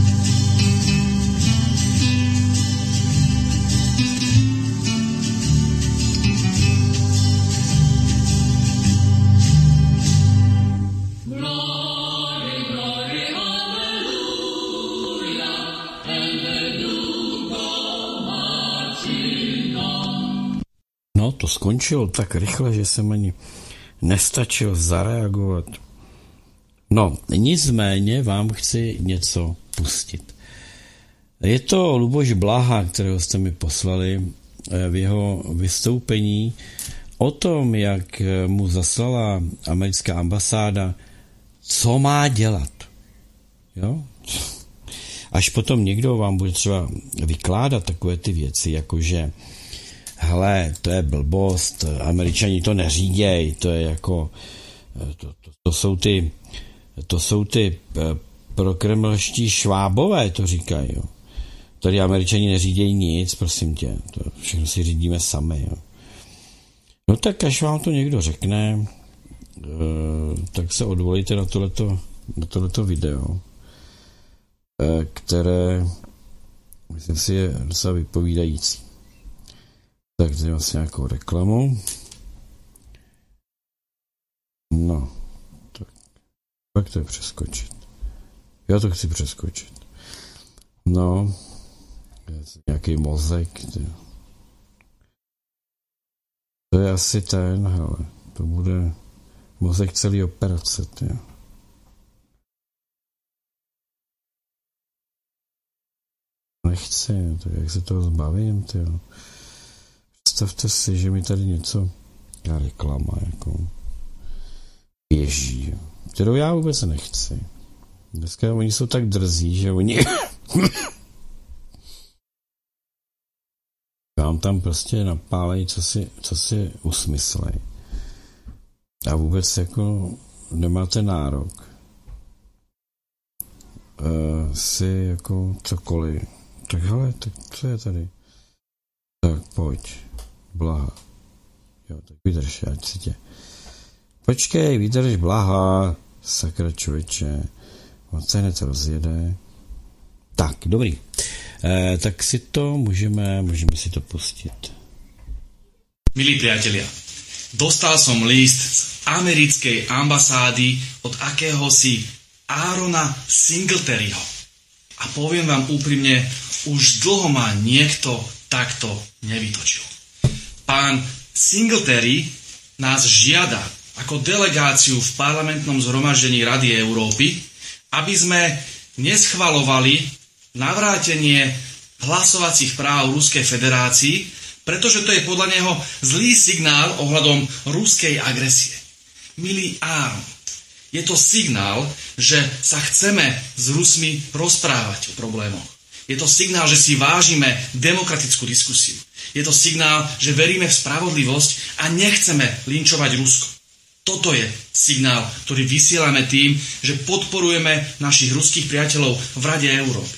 No, to skončilo tak rychle, že jsem ani nestačil zareagovat. No, nicméně vám chci něco pustit. Je to Luboš Blaha, kterého jste mi poslali v jeho vystoupení o tom, jak mu zaslala americká ambasáda, co má dělat. Jo? Až potom někdo vám bude třeba vykládat takové ty věci, jakože hele, to je blbost, Američani to neříděj, to je jako, to, to, to jsou ty, to jsou ty prokremlští švábové, to říkají, jo. Tady Američani neřídějí nic, prosím tě, to všechno si řídíme sami, jo. No tak až vám to někdo řekne, tak se odvolejte na tohleto, na tohleto video, které, myslím si, je docela vypovídající. Tak tady vlastně nějakou reklamu. No, tak pak to je přeskočit. Já to chci přeskočit. No, nějaký mozek. To je asi ten, hele, to bude mozek celý operace, tyjo. Nechci, to jak se toho zbavím, tyjo. Představte si, že mi tady něco, já reklama, jako běží, kterou já vůbec nechci. Dneska oni jsou tak drzí, že oni vám tam prostě napálejí, co si, co si usmyslej. A vůbec jako nemáte nárok uh, si jako cokoliv. Tak hele, tak co je tady? Tak pojď, Blaha. Jo, tak vydrž, ať si tě. Počkej, vydrž, Blaha, sakra člověče. On se hned rozjede. Tak, dobrý. E, tak si to můžeme, můžeme si to pustit. Milí priatelia, dostal som list z americkej ambasády od akéhosi Aarona Singletaryho. A poviem vám úprimne, už dlho ma niekto takto nevytočil. Pán Singletary nás žiada ako delegáciu v parlamentnom zhromaždení Rady Európy, aby sme neschvalovali navrátenie hlasovacích práv Ruskej federácii, pretože to je podľa neho zlý signál ohľadom ruskej agresie. Milý Áron, je to signál, že sa chceme s Rusmi rozprávať o problémoch. Je to signál, že si vážime demokratickú diskusiu. Je to signál, že veríme v spravodlivosť a nechceme linčovať Rusko. Toto je signál, ktorý vysielame tým, že podporujeme našich ruských priateľov v Rade Európy.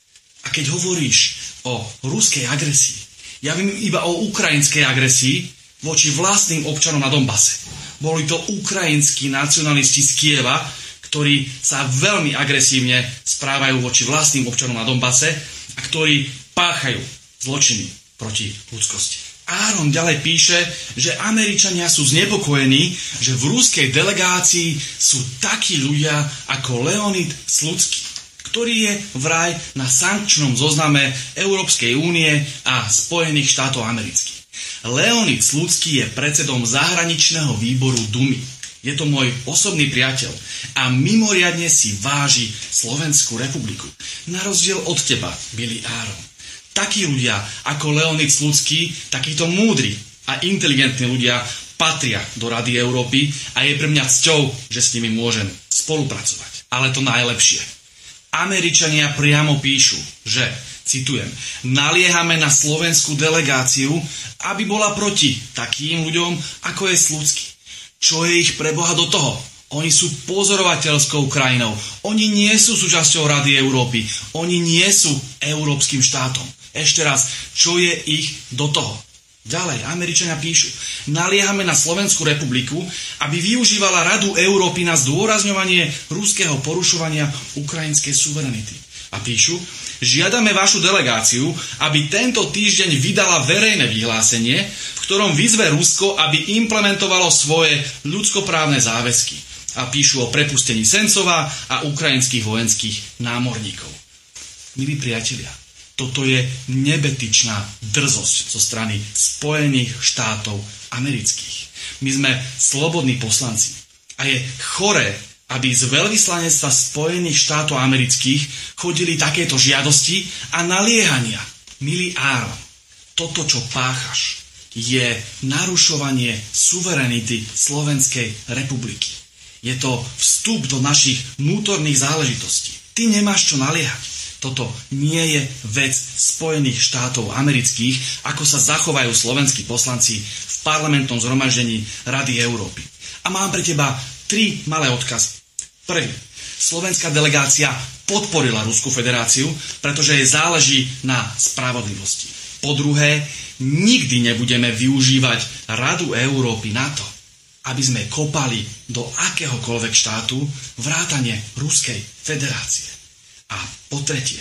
A keď hovoríš o ruskej agresii, ja viem iba o ukrajinskej agresii voči vlastným občanom na Donbase. Boli to ukrajinskí nacionalisti z Kieva, ktorí sa veľmi agresívne správajú voči vlastným občanom na Donbase a ktorí páchajú zločiny proti ľudskosti. Áron ďalej píše, že Američania sú znepokojení, že v ruskej delegácii sú takí ľudia ako Leonid Slutsky, ktorý je vraj na sankčnom zozname Európskej únie a Spojených štátov amerických. Leonid Slutsky je predsedom zahraničného výboru Dumy. Je to môj osobný priateľ a mimoriadne si váži Slovenskú republiku. Na rozdiel od teba, milý Áron. Takí ľudia ako Leonid Slutsky, takíto múdri a inteligentní ľudia patria do Rady Európy a je pre mňa cťou, že s nimi môžem spolupracovať. Ale to najlepšie. Američania priamo píšu, že, citujem, naliehame na slovenskú delegáciu, aby bola proti takým ľuďom, ako je Slutsky. Čo je ich pre Boha do toho? Oni sú pozorovateľskou krajinou. Oni nie sú súčasťou Rady Európy. Oni nie sú európskym štátom. Ešte raz, čo je ich do toho? Ďalej, Američania píšu, naliehame na Slovenskú republiku, aby využívala Radu Európy na zdôrazňovanie ruského porušovania ukrajinskej suverenity. A píšu, žiadame vašu delegáciu, aby tento týždeň vydala verejné vyhlásenie, v ktorom vyzve Rusko, aby implementovalo svoje ľudskoprávne záväzky. A píšu o prepustení Sencova a ukrajinských vojenských námorníkov. Milí priatelia, toto je nebetičná drzosť zo strany Spojených štátov amerických. My sme slobodní poslanci a je choré, aby z veľvyslanectva Spojených štátov amerických chodili takéto žiadosti a naliehania. Milý Áron, toto, čo páchaš, je narušovanie suverenity Slovenskej republiky. Je to vstup do našich vnútorných záležitostí. Ty nemáš čo naliehať. Toto nie je vec Spojených štátov amerických, ako sa zachovajú slovenskí poslanci v parlamentnom zhromaždení Rady Európy. A mám pre teba tri malé odkazy. Prvý. Slovenská delegácia podporila Ruskú federáciu, pretože jej záleží na spravodlivosti. Po druhé, nikdy nebudeme využívať Radu Európy na to, aby sme kopali do akéhokoľvek štátu vrátane Ruskej federácie. A po tretie,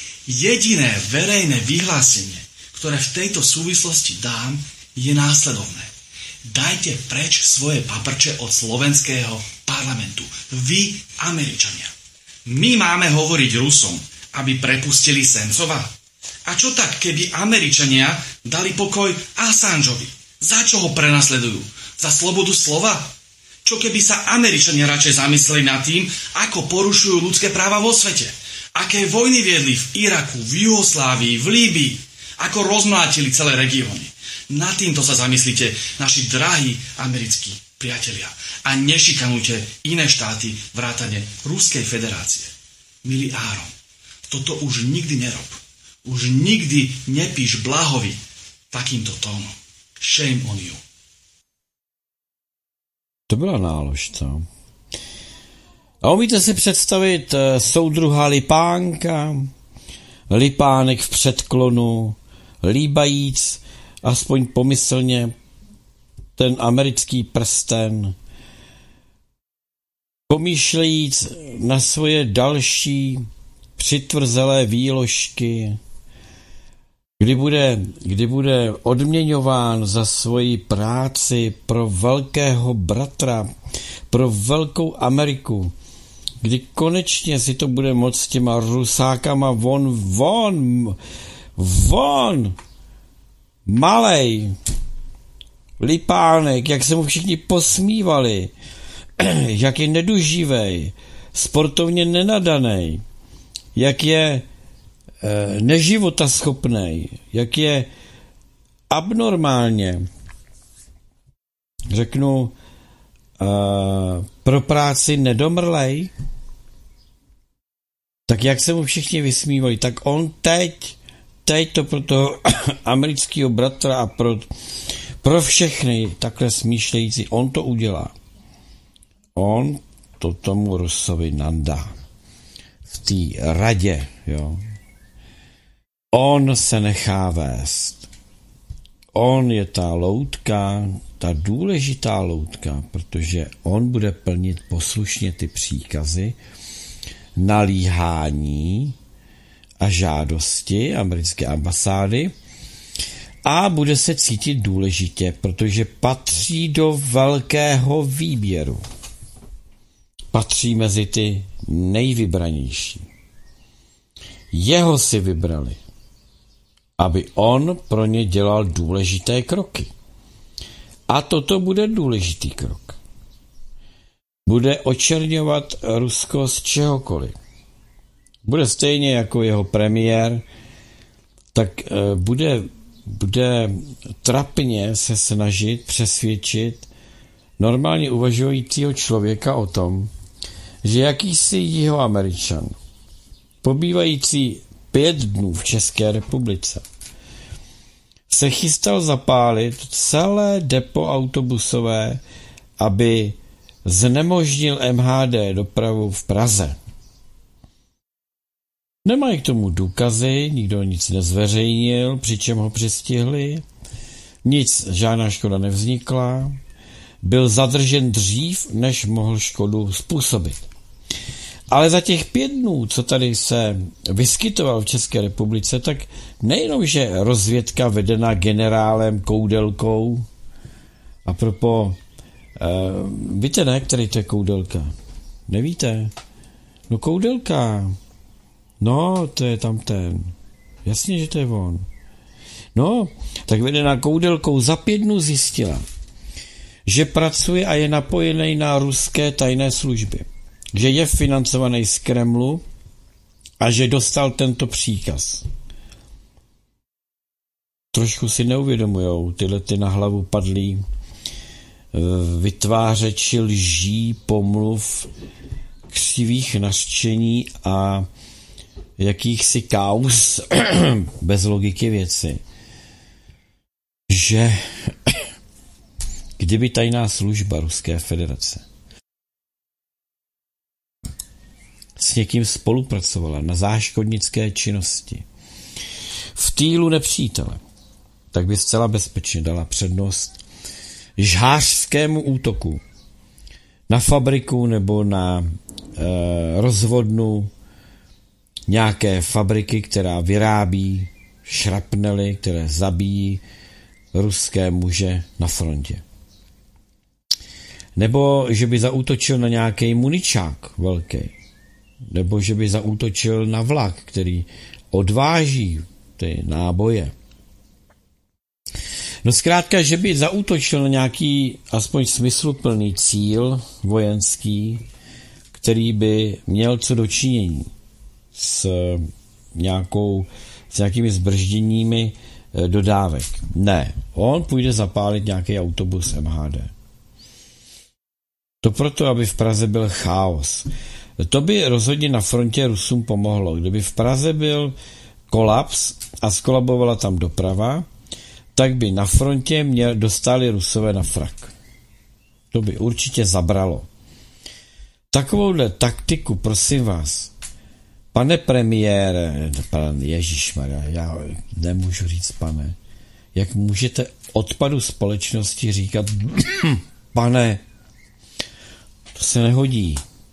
jediné verejné vyhlásenie, ktoré v tejto súvislosti dám, je následovné. Dajte preč svoje paprče od slovenského parlamentu. Vy, Američania. My máme hovoriť Rusom, aby prepustili Sencova? A čo tak, keby Američania dali pokoj Assangeovi? Za čo ho prenasledujú? Za slobodu slova? Čo keby sa Američania radšej zamysleli nad tým, ako porušujú ľudské práva vo svete? Aké vojny viedli v Iraku, v Juhoslávii, v Líbii? Ako rozmlátili celé regióny? Nad týmto sa zamyslite, naši drahí americkí priatelia. A nešikanujte iné štáty vrátane Ruskej federácie. Milý Áron, toto už nikdy nerob. Už nikdy nepíš Blahovi takýmto tónom. Shame on you. To byla nálož, co? A umíte si představit soudruha Lipánka, Lipánek v předklonu, líbajíc, aspoň pomyslně, ten americký prsten, pomýšlejíc na svoje další přitvrzelé výložky, kdy bude, kdy bude odměňován za svoji práci pro velkého bratra, pro velkou Ameriku, kdy konečně si to bude moct s těma rusákama von, von, von, malej, Lipánek, jak se mu všichni posmívali, jak je neduživej, sportovně nenadanej, jak je e, neživotaschopnej, jak je abnormálně, řeknu, e, pro práci nedomrlej, tak jak se mu všichni vysmívali, tak on teď, teď to pro toho amerického bratra a pro, pro všechny takhle smýšlející, on to udělá. On to tomu Rusovi nandá. V té radě, jo. On se nechá vést. On je ta loutka, ta důležitá loutka, protože on bude plnit poslušně ty příkazy, nalíhání a žádosti americké ambasády a bude se cítit důležitě, protože patří do velkého výběru. Patří mezi ty nejvybranější. Jeho si vybrali, aby on pro ně dělal důležité kroky. A toto bude důležitý krok. Bude očerňovat Rusko z čehokoliv. Bude stejně jako jeho premiér, tak bude, bude trapně se snažit přesvědčit normálně uvažujícího člověka o tom, že jakýsi Jihoameričan, pobývající pět dnů v České republice, se chystal zapálit celé depo autobusové, aby znemožnil M H D dopravu v Praze. Nemají k tomu důkazy, nikdo nic nezveřejnil, přičem ho přistihli, nic, žádná škoda nevznikla, byl zadržen dřív, než mohl škodu způsobit. Ale za těch pět dnů, co tady se vyskytoval v České republice, tak nejenom, že rozvědka vedená generálem Koudelkou, a propo, uh, víte ne, který to je Koudelka? Nevíte? No Koudelka, no to je tam ten, jasně, že to je on. No, tak vedená Koudelkou za pět dnů zjistila, že pracuje a je napojený na ruské tajné služby, že je financovaný z Kremlu a že dostal tento příkaz. Trošku si neuvědomujou tyhle ty na hlavu padlí vytvářeči lží, pomluv, křivých nařčení a jakýchsi kauz bez logiky věci, že kdyby tajná služba Ruské federace s někým spolupracovala na záškodnické činnosti v týlu nepřítele, tak by zcela bezpečně dala přednost žhářskému útoku na fabriku nebo na e, rozvodnu nějaké fabriky, která vyrábí šrapnely, které zabíjí ruské muže na frontě. Nebo že by zaútočil na nějaký muničák velký. Nebo že by zaútočil na vlak, který odváží ty náboje. No zkrátka, že by zaútočil na nějaký aspoň smysluplný cíl vojenský, který by měl co dočinění s nějakou, s nějakými zbržděními dodávek. Ne, on půjde zapálit nějaký autobus M H D. To proto, aby v Praze byl chaos. To by rozhodně na frontě Rusům pomohlo. Kdyby v Praze byl kolaps a skolabovala tam doprava, tak by na frontě mě dostali Rusové na frak. To by určitě zabralo. Takovouhle taktiku, prosím vás, pane premiére, pan Ježišmarja, já nemůžu říct pane, jak můžete odpadu společnosti říkat pane, to se nehodí.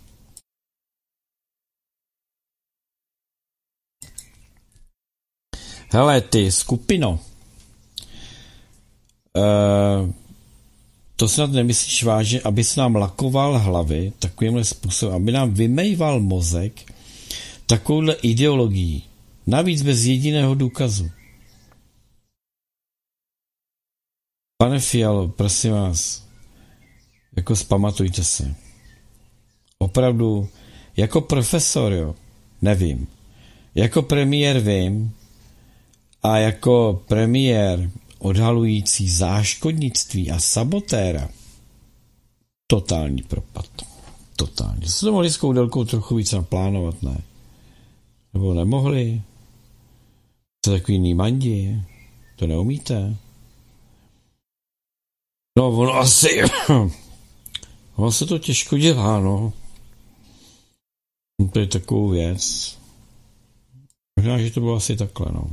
Hele, ty, skupino, uh, to snad nemyslíš vážně, aby se nám lakoval hlavy takovýmhle způsobem, aby nám vymejval mozek takovouhle ideologií, navíc bez jediného důkazu. Pane Fialo, prosím vás, jako zpamatujte se. Opravdu, jako profesor, jo, nevím. Jako premiér vím a jako premiér odhalující záškodnictví a sabotéra totální propad. Totálně. Jste to mohli s Koudelkou trochu víc naplánovat, ne? Nebo nemohli? Jste takový nímandi? To neumíte? No, ono asi... ono se to těžko dělá, no. To je takovou věc. Možná, že to bylo asi takhle, no.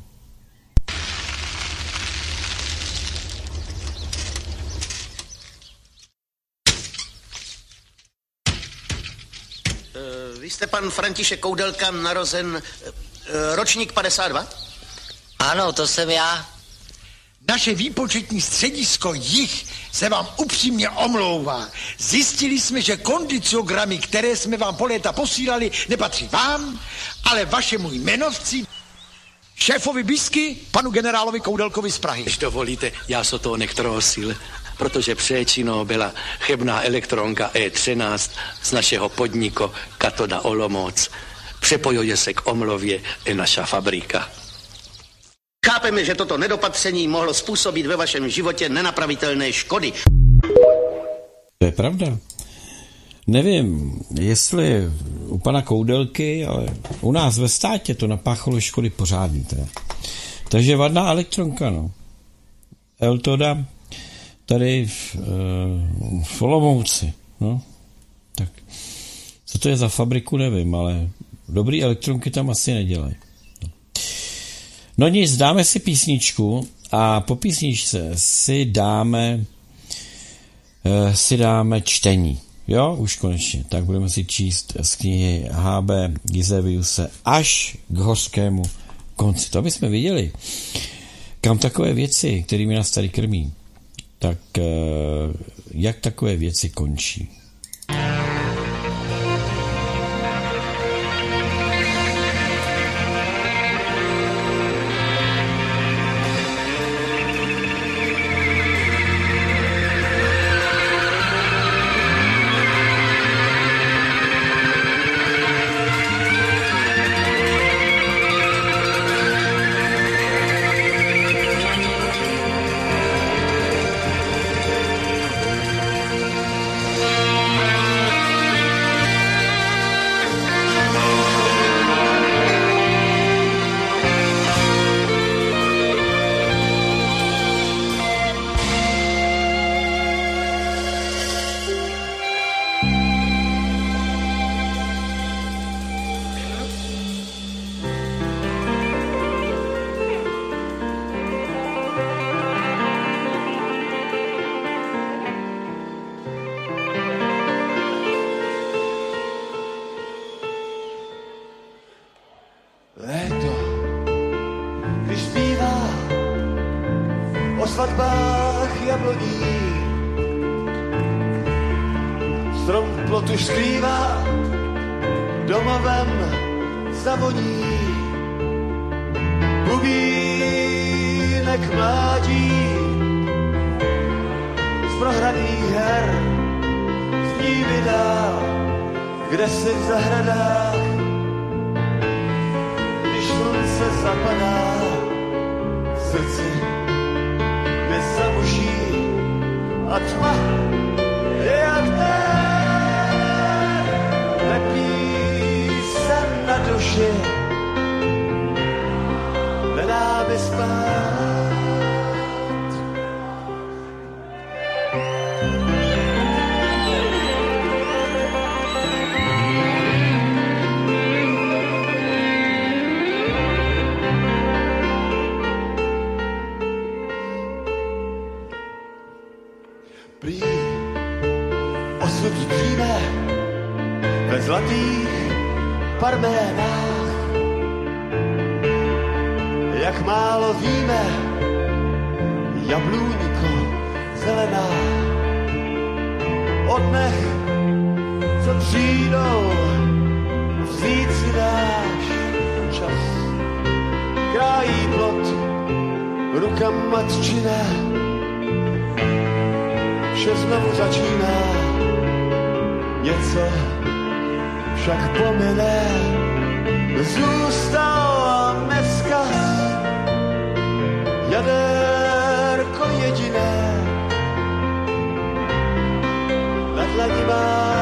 Vy jste pan František Koudelka, narozen ročník padesát dva? Ano, to jsem já. Naše výpočetní středisko Jih se vám upřímně omlouvá. Zjistili jsme, že kondiciogramy, které jsme vám po léta posílali, nepatří vám, ale vašemu jmenovci, šéfovi Bisky, panu generálovi Koudelkovi z Prahy. Když dovolíte, já se toho nektrosil, protože přečino byla chebná elektronka E třináct z našeho podniku Katoda Olomouc. Přepojuje se k omlově i naša fabrika. Chápeme, že toto nedopatření mohlo způsobit ve vašem životě nenapravitelné škody. To je pravda. Nevím, jestli u pana Koudelky, ale u nás ve státě to napáchalo škody pořádný. Teda. Takže vadná elektronka, no. Eltoda tady v, v Olomouci, no. Tak, co to je za fabriku, nevím, ale dobrý elektronky tam asi nedělají. No nic, dáme si písničku a po písničce si dáme uh, si dáme čtení. Jo, už konečně. Tak budeme si číst z knihy H B Giseviuse až k hořkému konci. To aby jsme viděli, kam takové věci, kterými nás tady krmí, tak uh, jak takové věci končí. parménách. Jak málo víme, jablůňko zelená, o dnech, co přijdou, vzít si náš čas. Krájí plot ruka matčina, vše znovu začíná, něco však pomine, zůstal nevzkaz, jaderko jediné, na dlani má.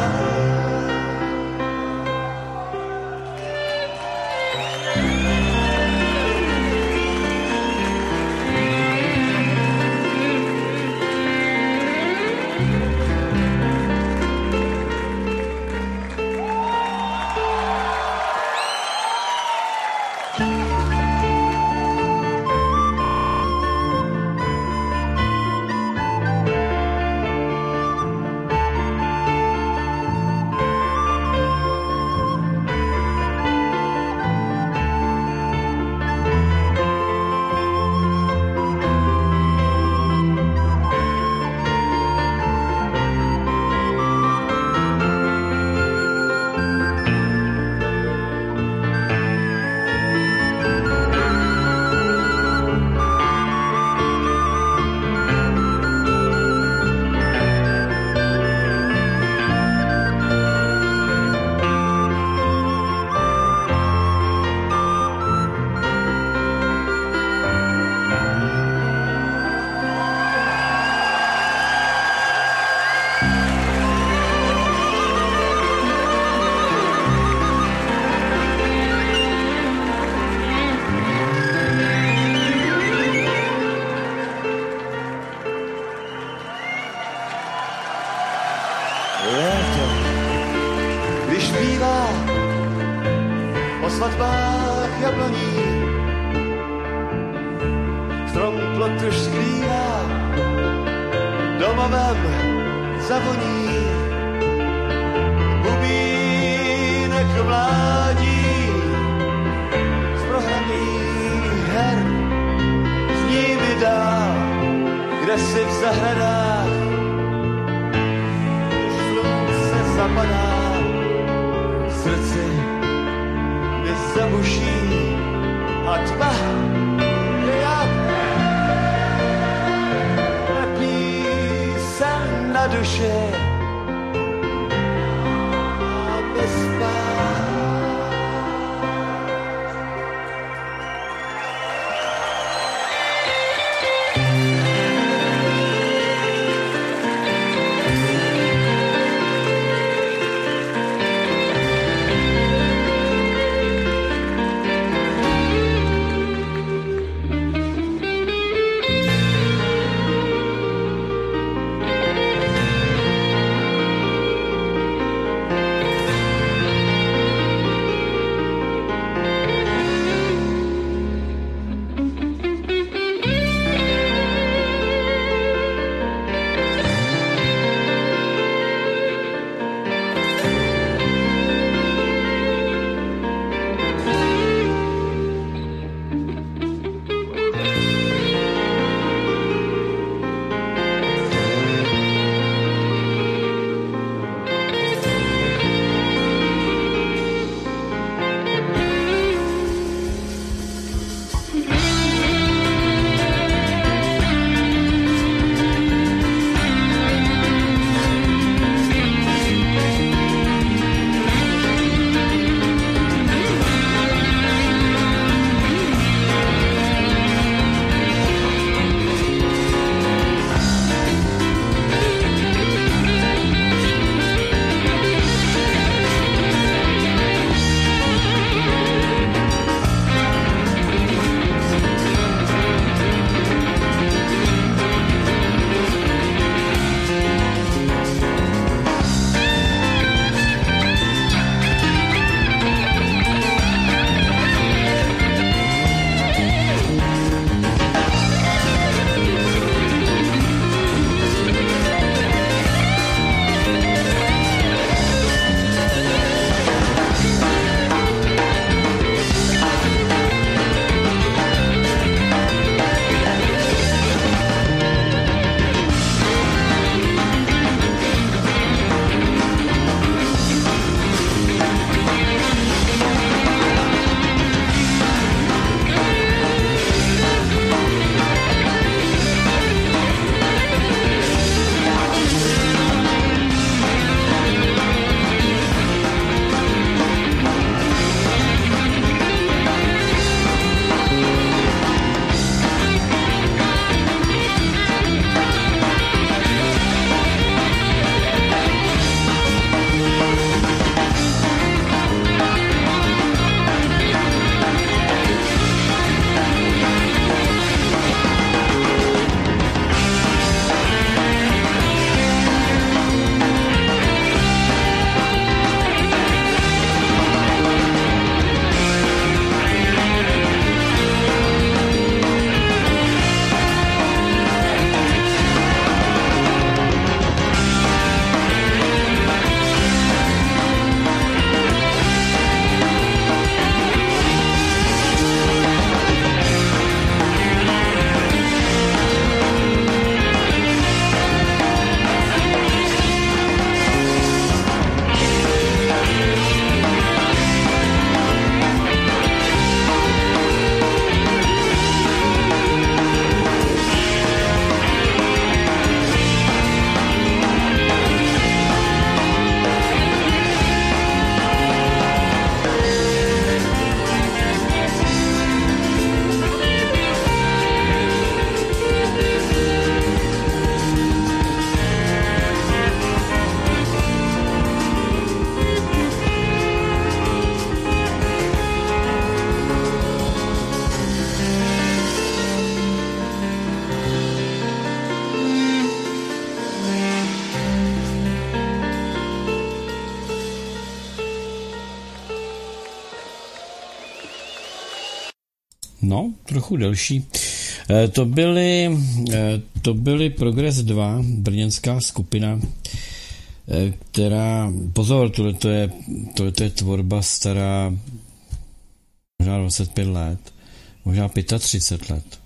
No, trochu delší. To byly, to byly Progress dva, brněnská skupina, která, pozor, tohle je, tohle je tvorba stará možná dvacet pět let, možná třicet pět let.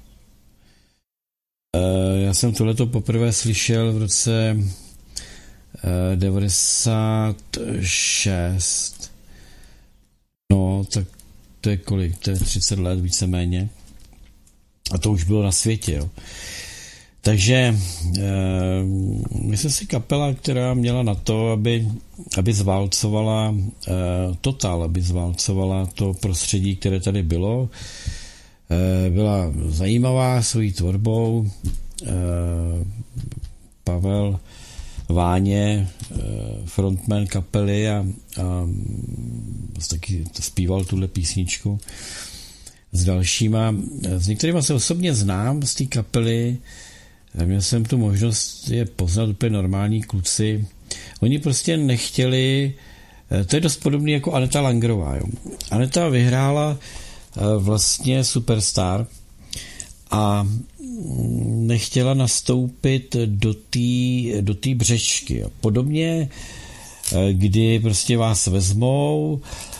Já jsem tohleto poprvé slyšel v roce devadesát šest. No, tak to je kolik? To je třicet let víceméně. A to už bylo na světě, jo. Takže e, myslím si kapela, která měla na to, aby, aby zválcovala e, Total, aby zválcovala to prostředí, které tady bylo. E, byla zajímavá svojí tvorbou. E, Pavel Váně, frontman kapely a, a taky zpíval tuhle písničku s dalšíma. S některýma se osobně znám z té kapely. Měl jsem tu možnost je poznat, úplně normální kluci. Oni prostě nechtěli, to je dost podobný jako Aneta Langrová. Jo. Aneta vyhrála vlastně Superstar a nechtěla nastoupit do té do té břečky. Jo. Podobně, kdy prostě vás vezmou,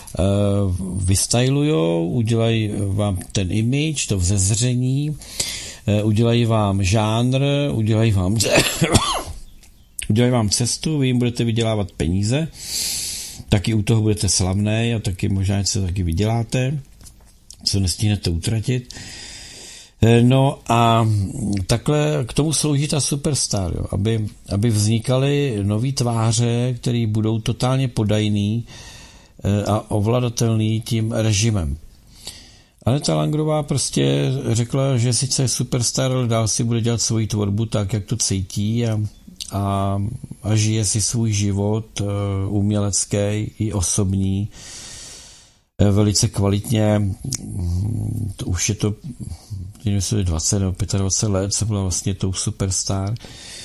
vystylujou, udělají vám ten image, to vzezření, udělají vám žánr, udělají vám udělají vám cestu, vy jim budete vydělávat peníze, taky u toho budete slavnej a taky možná něco taky vyděláte, co nestihnete utratit. No a takhle k tomu slouží ta Superstar, jo, aby, aby vznikaly nový tváře, které budou totálně podajný a ovladatelný tím režimem. Aneta Langrová prostě řekla, že sice je Superstar, ale dál si bude dělat svoji tvorbu tak, jak to cítí a, a, a žije si svůj život umělecký i osobní velice kvalitně. To už je to dvacet nebo dvacet pět let, co byla vlastně tou Superstar.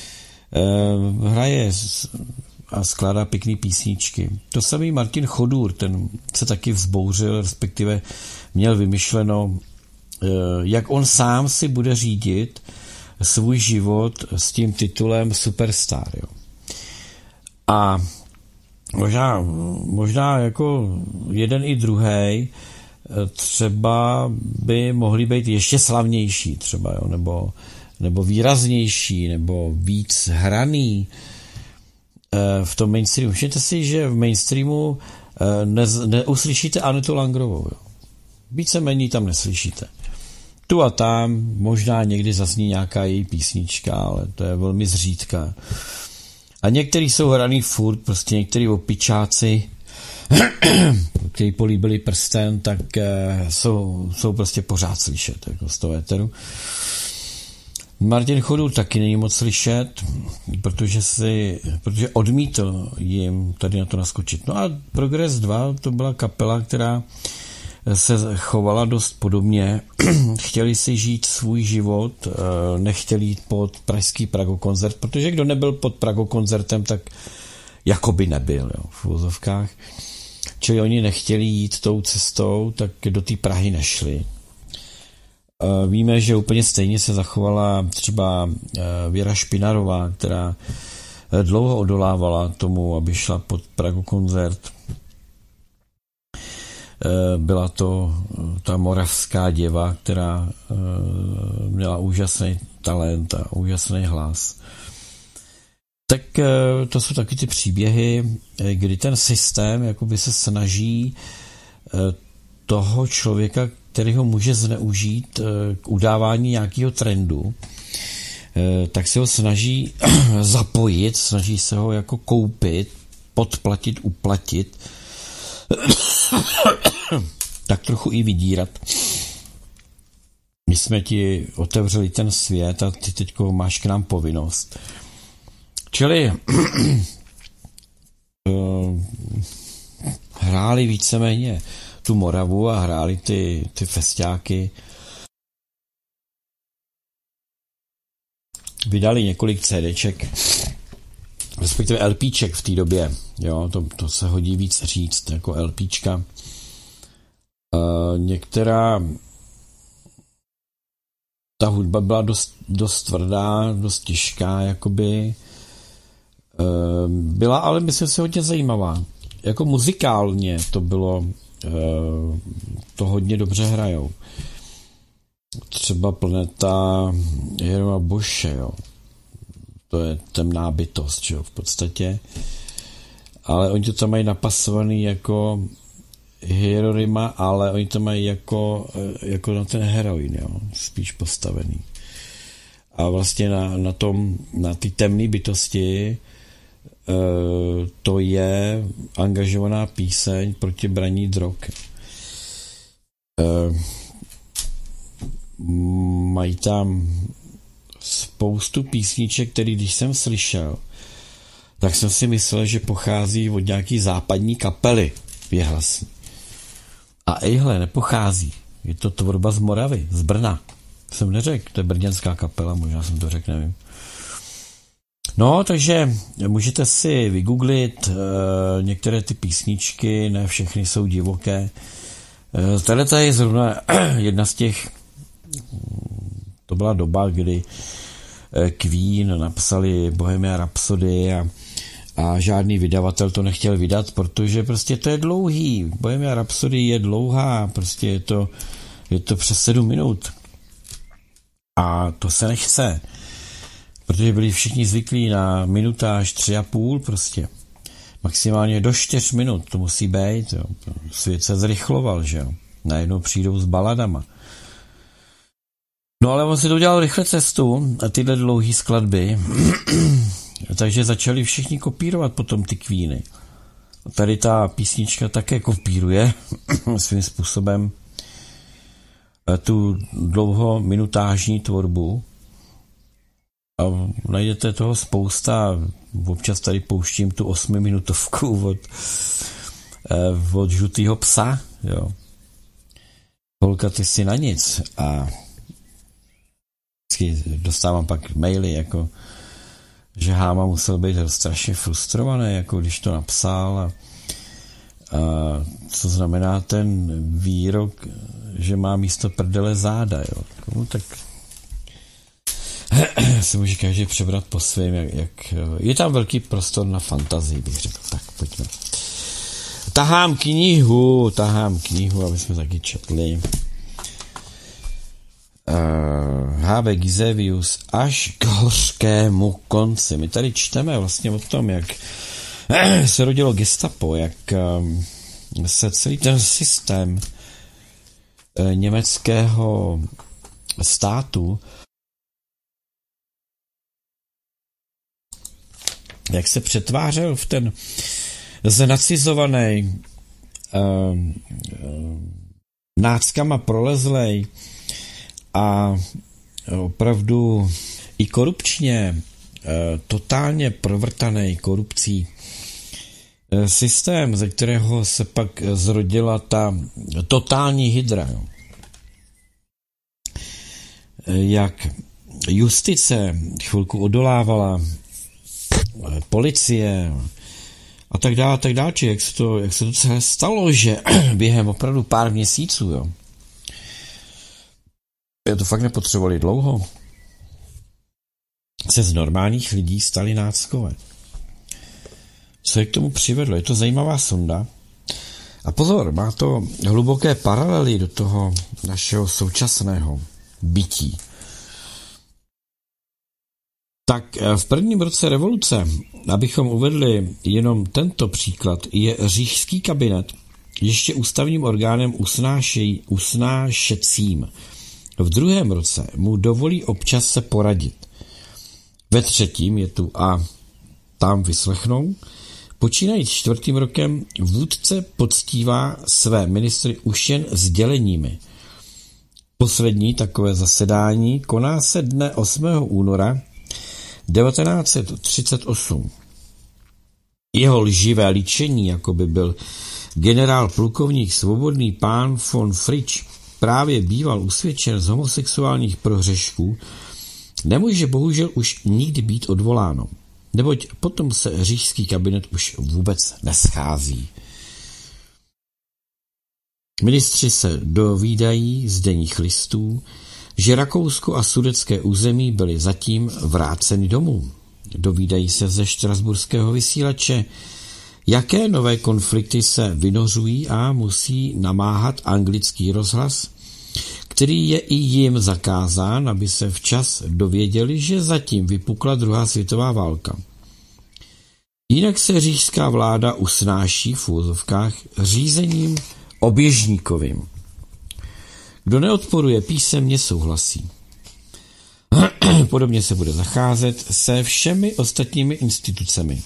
Hraje a skládá pěkný písničky. To samý Martin Chodůr, ten se taky vzbouřil, respektive měl vymyšleno, jak on sám si bude řídit svůj život s tím titulem Superstar. Jo. A možná, možná jako jeden i druhej třeba by mohli být ještě slavnější třeba, jo, nebo, nebo výraznější, nebo víc hraný v tom mainstreamu. Všimněte si, že v mainstreamu ne, neuslyšíte Anetu Langrovou. Jo. Víceméně tam neslyšíte. Tu a tam možná někdy zazní nějaká její písnička, ale to je velmi zřídka. A některý jsou hraný furt, prostě některý opičáci, kteří políbili prsten, tak jsou, jsou prostě pořád slyšet, jako z toho éteru. Martin Chodůr taky není moc slyšet, protože si, protože odmítl jim tady na to naskočit. No a Progress dva, to byla kapela, která se chovala dost podobně. Chtěli si žít svůj život, nechtěli jít pod pražský Pragokoncert, protože kdo nebyl pod Pragokoncertem, tak jakoby nebyl, jo, v uvozovkách. Čili oni nechtěli jít tou cestou, tak do té Prahy nešli. Víme, že úplně stejně se zachovala třeba Věra Špinarová, která dlouho odolávala tomu, aby šla pod Pragokoncert. Byla to ta moravská děva, která měla úžasný talent a úžasný hlas. Tak to jsou taky ty příběhy, kdy ten systém jakoby se snaží toho člověka, který ho může zneužít k udávání nějakého trendu, tak se ho snaží zapojit, snaží se ho jako koupit, podplatit, uplatit, tak trochu i vydírat. My jsme ti otevřeli ten svět a ty teďko máš k nám povinnost. Čili hráli víceméně tu Moravu a hráli ty, ty festiáky. Vydali několik CDček, respektive LPček v té době. Jo, to, to se hodí víc říct, jako LPčka. Uh, některá ta hudba byla dost, dost tvrdá, dost těžká, jakoby. Byla, ale myslím si, hodně zajímavá. Jako muzikálně to bylo, to hodně dobře hrajou. Třeba Planeta Jeroma Bosche, jo. To je temná bytost, jo, v podstatě. Ale oni to tam mají napasovaný jako Hieronyma, ale oni to mají jako, jako na ten heroin, jo, spíš postavený. A vlastně na, na tom, na ty temné bytosti to je angažovaná píseň proti braní drog. Mají tam spoustu písniček, který když jsem slyšel, tak jsem si myslel, že pochází od nějaký západní kapely věhlasný. A ejhle, nepochází. Je to tvorba z Moravy, z Brna. Jsem neřekl, to je brněnská kapela, možná jsem to řekl, nevím. No, takže můžete si vygooglit e, některé ty písničky, ne všechny jsou divoké. E, Tady je zrovna jedna z těch, to byla doba, kdy Queen napsali Bohemian Rhapsody a, a žádný vydavatel to nechtěl vydat, protože prostě to je dlouhý. Bohemian Rhapsody je dlouhá, prostě je to, je to přes sedm minut. A to se nechce. Protože byli všichni zvyklí na minutáž tři a půl prostě. Maximálně do čtyř minut to musí být. Jo. Svět se zrychloval, že jo. Najednou přijdou s baladama. No ale on si to udělal rychle cestu a tyhle dlouhý skladby. Takže začali všichni kopírovat potom ty Queeny. Tady ta písnička také kopíruje svým způsobem tu dlouhominutážní tvorbu. A najdete toho spousta, občas tady pouštím tu osmiminutovku od, od Žlutýho psa, jo. Holka, ty si na nic. A dostávám pak maily, jako, že Háma musel být strašně frustrovaný, jako když to napsal. A, a co znamená ten výrok, že má místo prdele záda, jo. No, tak se může každý přebrat po svém, jak, jak je tam velký prostor na fantazii, bych řekl. Tak pojďme. Tahám knihu, tahám knihu, aby jsme taky četli. Uh, H B Gisevius až k hořkému konci. My tady čteme vlastně o tom, jak se rodilo gestapo, jak um, se celý ten systém uh, německého státu, jak se přetvářel v ten znacizovaný uh, uh, náckama prolezlej a opravdu i korupčně, uh, totálně provrtaný korupcí uh, systém, ze kterého se pak zrodila ta totální hydra. Jo. Jak justice chvilku odolávala, policie a tak dále, tak dále, či jak se to, jak se to celé stalo, že během opravdu pár měsíců, jo. Já to fakt nepotřebovali dlouho. Se z normálních lidí stali náckové. Co je k tomu přivedlo? Je to zajímavá sonda. A pozor, má to hluboké paralely do toho našeho současného bytí. Tak v prvním roce revoluce, abychom uvedli jenom tento příklad, je říšský kabinet ještě ústavním orgánem usnášej, usnášecím. V druhém roce mu dovolí občas se poradit. Ve třetím je tu a tam vyslechnou. Počínají čtvrtým rokem vůdce poctívá své ministry už jen sděleními. Poslední takové zasedání koná se dne osmého února devatenáct set třicet osm. Jeho lživé líčení, jako by byl generál plukovník svobodný pán von Fritsch právě býval usvědčen z homosexuálních prohřešků, nemůže bohužel už nikdy být odvoláno, neboť potom se říšský kabinet už vůbec neschází. Ministři se dovídají z denních listů, že Rakousko a sudetské území byly zatím vráceny domů. Dovídají se ze štrasburského vysílače, jaké nové konflikty se vynořují a musí namáhat anglický rozhlas, který je i jim zakázán, aby se včas dověděli, že zatím vypukla druhá světová válka. Jinak se říšská vláda usnáší v úzovkách řízením oběžníkovým. Kdo neodporuje písemně, souhlasí. Podobně se bude zacházet se všemi ostatními institucemi.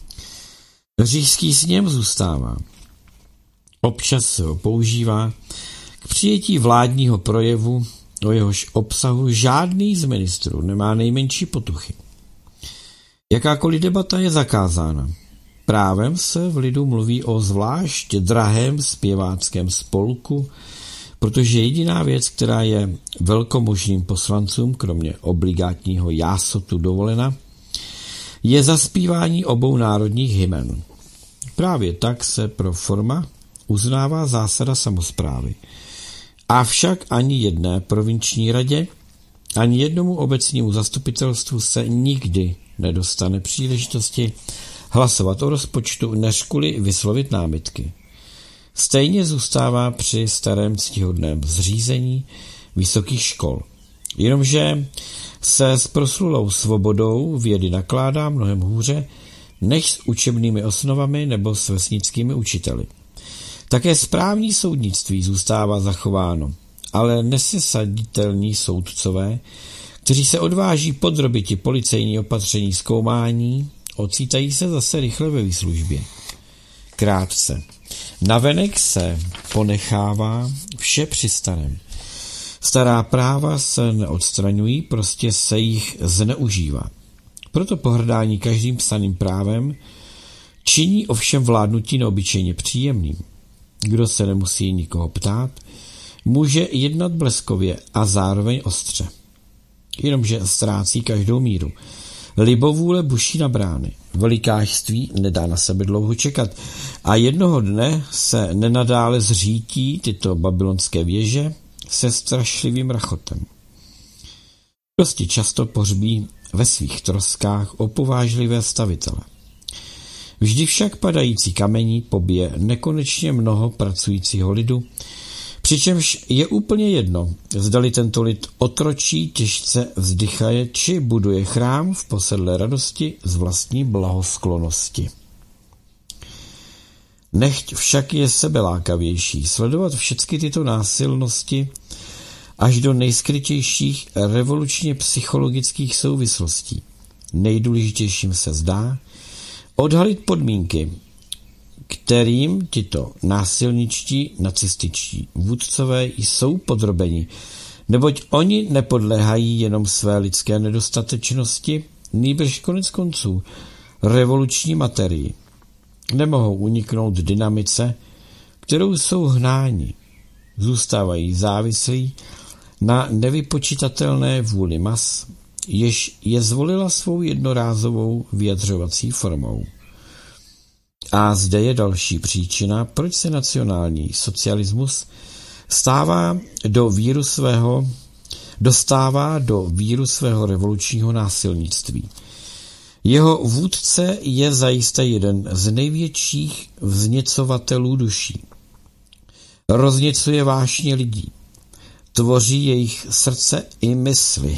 Říšský sněm zůstává. Občas se ho používá k přijetí vládního projevu, o jehož obsahu žádný z ministrů nemá nejmenší potuchy. Jakákoliv debata je zakázána. Právem se v lidu mluví o zvlášť drahém zpěváckém spolku, protože jediná věc, která je velkomožným poslancům, kromě obligátního jásotu dovolena, je zaspívání obou národních hymen. Právě tak se pro forma uznává zásada samosprávy. Avšak ani jedné provinční radě, ani jednomu obecnímu zastupitelstvu se nikdy nedostane příležitosti hlasovat o rozpočtu, než kvůli vyslovit námitky. Stejně zůstává při starém ctihodném zřízení vysokých škol. Jenomže se s proslulou svobodou vědy nakládá mnohem hůře než s učebnými osnovami nebo s vesnickými učiteli. Také správní soudnictví zůstává zachováno, ale nesesaditelní soudcové, kteří se odváží podrobiti policejní opatření zkoumání, ocitají se zase rychle ve výslužbě. Krátce. Navenek se ponechává vše při starém. Stará práva se neodstraňují, prostě se jich zneužívá. Proto pohrdání každým psaným právem činí ovšem vládnutí neobyčejně příjemným. Kdo se nemusí nikoho ptát, může jednat bleskově a zároveň ostře. Jenomže ztrácí každou míru. Libovůle buší na brány. Velikářství nedá na sebe dlouho čekat a jednoho dne se nenadále zřítí tyto babylonské věže se strašlivým rachotem. Dosti často pohřbí ve svých troskách o povážlivé stavitele. Vždy však padající kamení pobije nekonečně mnoho pracujícího lidu, přičemž je úplně jedno, zdali tento lid otročí, těžce vzdychaje, či buduje chrám v posedlé radosti z vlastní blahosklonosti. Nechť však je sebelákavější sledovat všechny tyto násilnosti až do nejskrytějších revolučně psychologických souvislostí. Nejdůležitějším se zdá odhalit podmínky, kterým tito násilničtí nacističtí vůdcové jsou podrobeni, neboť oni nepodléhají jenom své lidské nedostatečnosti, nýbrž konec konců revoluční materii. Nemohou uniknout dynamice, kterou jsou hnáni. Zůstávají závislí na nevypočitatelné vůli mas, jež je zvolila svou jednorázovou vyjadřovací formou. A zde je další příčina, proč se nacionální socialismus stává do víru svého, dostává do víru svého revolučního násilnictví. Jeho vůdce je zajisté jeden z největších vzněcovatelů duší. Rozněcuje vášně lidí, tvoří jejich srdce i mysli.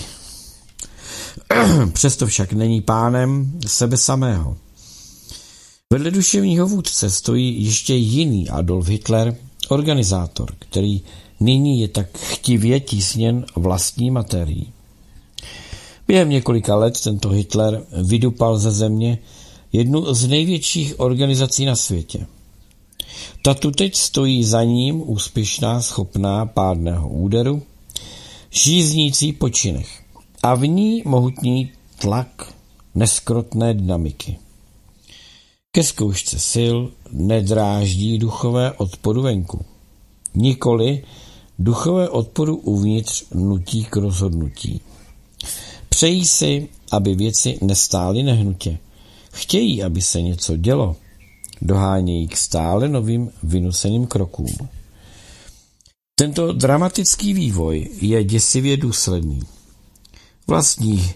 Přesto však není pánem sebe samého. Vedle duševního vůdce stojí ještě jiný Adolf Hitler, organizátor, který nyní je tak chtivě tísněn vlastní materií. Během několika let tento Hitler vydupal ze země jednu z největších organizací na světě. Ta tu teď stojí za ním úspěšná, schopná pádného úderu, žíznící po činech a v ní mohutný tlak neskrotné dynamiky. Ke zkoušce sil nedráždí duchové odporu venku. Nikoli duchové odporu uvnitř nutí k rozhodnutí. Přejí si, aby věci nestály nehnutě. Chtějí, aby se něco dělo. Dohánějí k stále novým vynuseným krokům. Tento dramatický vývoj je děsivě důsledný. Vlastní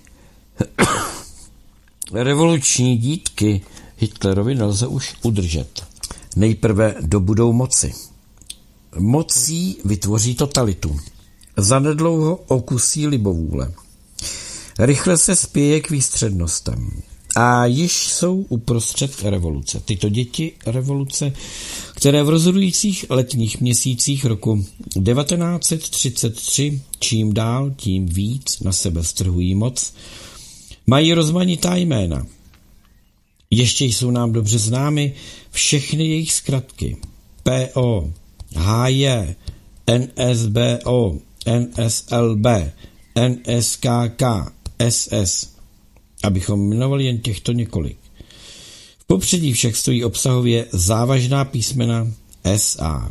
revoluční dítky Hitlerovi nelze už udržet. Nejprve dobudou moci. Mocí vytvoří totalitu. Zanedlouho okusí libovůle. Rychle se spěje k výstřednostem. A již jsou uprostřed revoluce. Tyto děti revoluce, které v rozhodujících letních měsících roku devatenáct set třicet tři čím dál tím víc na sebe strhují moc, mají rozmanitá jména. Ještě jsou nám dobře známy všechny jejich zkratky. P O, H J, N S B O, N S L B, N S K K, S S, abychom jmenovali jen těchto několik. V popředí však stojí obsahově závažná písmena S A.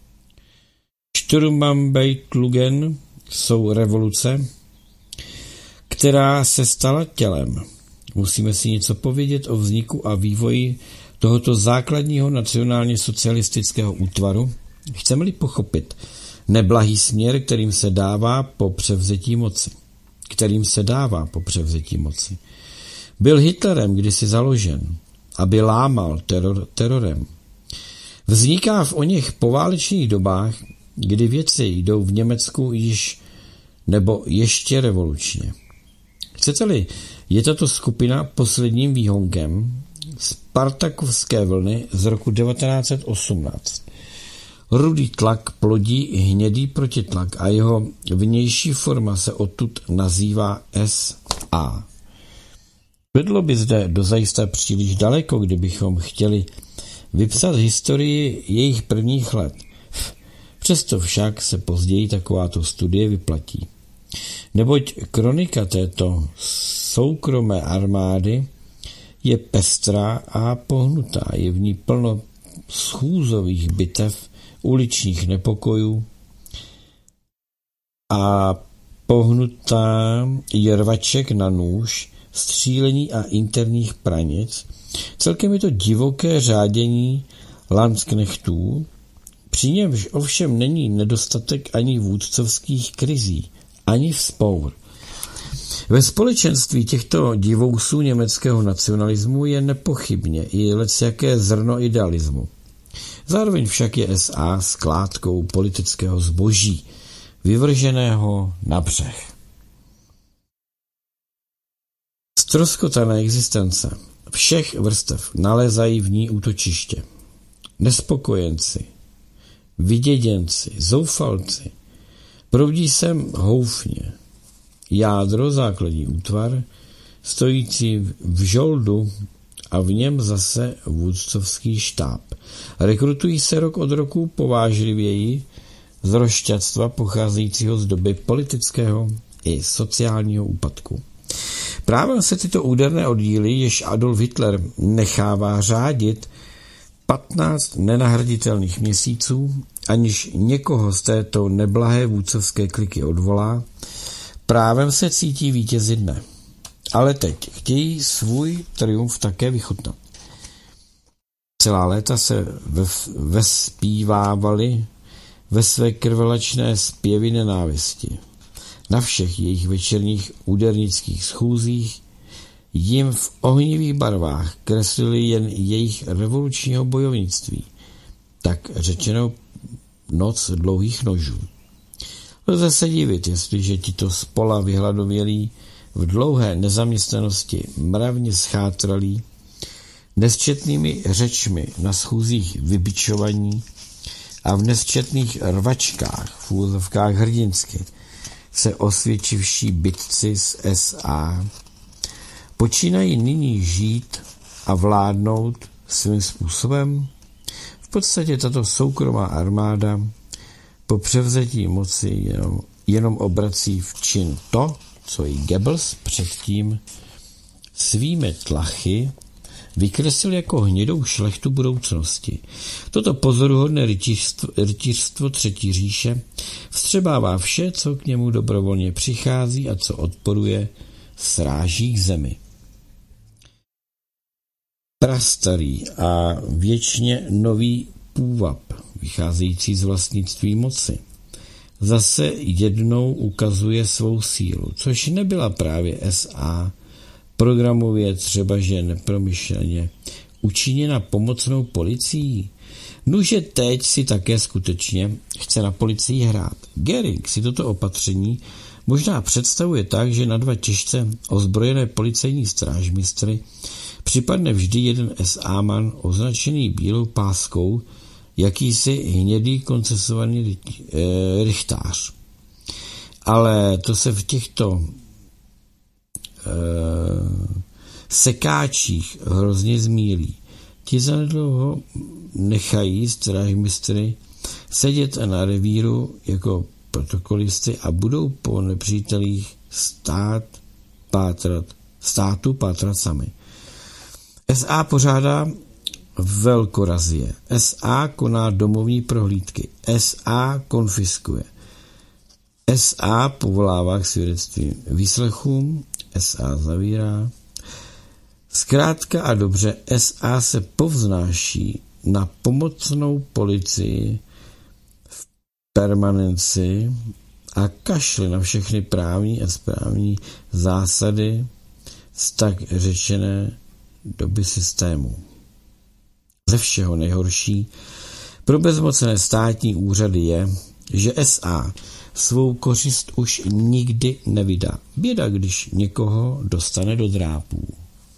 Sturmbannbetlugen jsou revoluce, která se stala tělem. Musíme si něco povědět o vzniku a vývoji tohoto základního nacionálně socialistického útvaru, chceme-li pochopit neblahý směr, kterým se dává po převzetí moci. kterým se dává po převzetí moci. Byl Hitlerem kdysi založen, aby lámal teror, terorem. Vzniká v oněch poválečných dobách, kdy věci jdou v Německu již nebo ještě revolučně. Chcete-li, je tato skupina posledním výhonkem spartakovské vlny z roku devatenáct set osmnáct. Rudý tlak plodí hnědý protitlak a jeho vnější forma se odtud nazývá S A. Vedlo by zde dozajista příliš daleko, kdybychom chtěli vypsat historii jejich prvních let. Přesto však se později takováto studie vyplatí. Neboť kronika této soukromé armády je pestrá a pohnutá. Je v ní plno schůzových bitev, uličních nepokojů a pohnutá je rvaček na nůž, střílení a interních pranic. Celkem je to divoké řádění landsknechtů, při němž ovšem není nedostatek ani vůdcovských krizí, ani vzpour. Ve společenství těchto divousů německého nacionalismu je nepochybně i lecjaké zrno idealismu. Zároveň však je S A skládkou politického zboží, vyvrženého na břeh. Ztroskotané existence všech vrstev nalézají v ní útočiště. Nespokojenci, vyděděnci, zoufalci, proudí sem houfně. Jádro, základní útvar, stojící v žoldu a v něm zase vůdcovský štáb. Rekrutují se rok od roku povážlivěji z rozšťatstva pocházejícího z doby politického i sociálního úpadku. Právě se tyto úderné oddíly, jež Adolf Hitler nechává řádit patnáct nenahraditelných měsíců, aniž někoho z této neblahé vůdcovské kliky odvolá, právem se cítí vítězi dne. Ale teď chtějí svůj triumf také vychutnat. Celá léta se vespívávali ve své krvelačné zpěvy nenávisti. Na všech jejich večerních údernických schůzích jim v ohnivých barvách kreslili jen jejich revolučního bojovnictví, tak řečeno noc dlouhých nožů. Lze se divit, jestliže tito spola vyhladovělí, v dlouhé nezaměstnanosti mravně schátralí, nesčetnými řečmi na schůzích vybičovaní a v nesčetných rvačkách, v úzovkách hrdinsky, se osvědčivší bitci z S A počínají nyní žít a vládnout svým způsobem. V podstatě tato soukromá armáda po převzetí moci jenom, jenom obrací v čin to, co i Goebbels předtím svými tlachy vykreslil jako hnědou šlechtu budoucnosti. Toto pozoruhodné rytířstvo, rytířstvo Třetí říše vstřebává vše, co k němu dobrovolně přichází a co odporuje, sráží k zemi. Prastarý a věčně nový půvab, vycházející z vlastnictví moci, zase jednou ukazuje svou sílu, což nebyla právě S A, programově třeba že nepromyšleně učiněna pomocnou policií. Nuže teď si také skutečně chce na policii hrát. Göring si toto opatření možná představuje tak, že na dva těžce ozbrojené policejní strážmistry připadne vždy jeden S A man označený bílou páskou, jakýsi hnědý koncesovaný e, rychtář. Ale to se v těchto e, sekáčích hrozně zmílí. Ti zanedlouho nechají strážmistry sedět na revíru jako protokolisty a budou po nepřítelích stát pátrat, státu pátrat sami. S A pořádá velkorazie. S A koná domovní prohlídky. S A konfiskuje. S A povolává k svědectvím výslechům. S A zavírá. Zkrátka a dobře, S A se povznáší na pomocnou policii v permanenci a kašle na všechny právní a správní zásady z tak řečené doby systému. Ze všeho nejhorší pro bezmocné státní úřady je, že S A svou kořist už nikdy nevydá. Běda, když někoho dostane do drápů.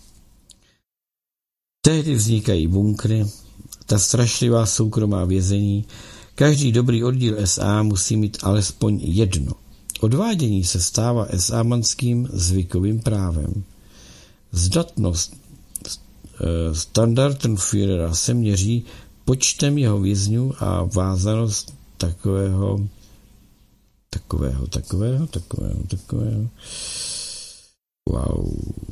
Tehdy vznikají bunkry, ta strašlivá soukromá vězení. Každý dobrý oddíl S A musí mít alespoň jedno. Odvádění se stává S A manským zvykovým právem. Zdatnost Standartenführera se měří počtem jeho vězňů a vázanost takového takového, takového, takového, takového wow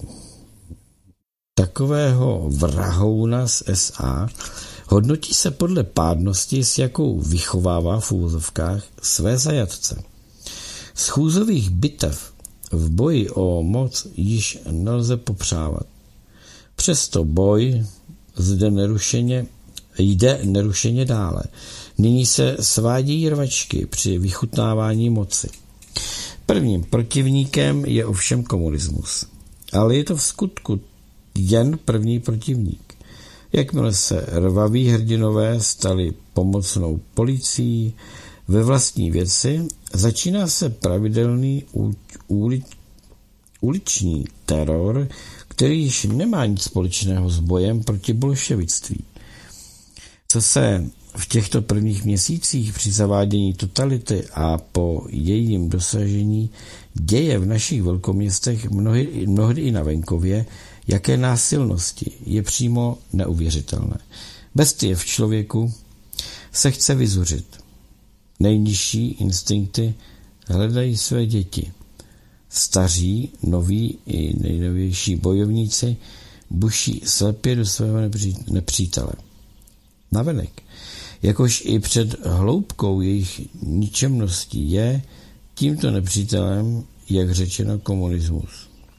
takového vrahouna z S A hodnotí se podle pádnosti, s jakou vychovává v úvozovkách své zajatce. Z chůzových bitev v boji o moc již nelze popřávat. Přesto boj zde nerušeně, jde nerušeně dále. Nyní se svádějí rvačky při vychutnávání moci. Prvním protivníkem je ovšem komunismus. Ale je to v skutku jen první protivník. Jakmile se rvaví hrdinové stali pomocnou policií ve vlastní věci, začíná se pravidelný úli, uliční teror, který již nemá nic společného s bojem proti bolševictví. Co se v těchto prvních měsících při zavádění totality a po jejím dosažení děje v našich velkoměstech, mnohdy, mnohdy i na venkově, jaké násilnosti, je přímo neuvěřitelné. Bestie v člověku se chce vyzuřit. Nejnižší instinkty hledají své děti. Staří, noví i nejnovější bojovníci buší slepě do svého nepřítele. Navenek, jakož i před hloubkou jejich ničemností je tímto nepřítelem, jak řečeno, komunismus.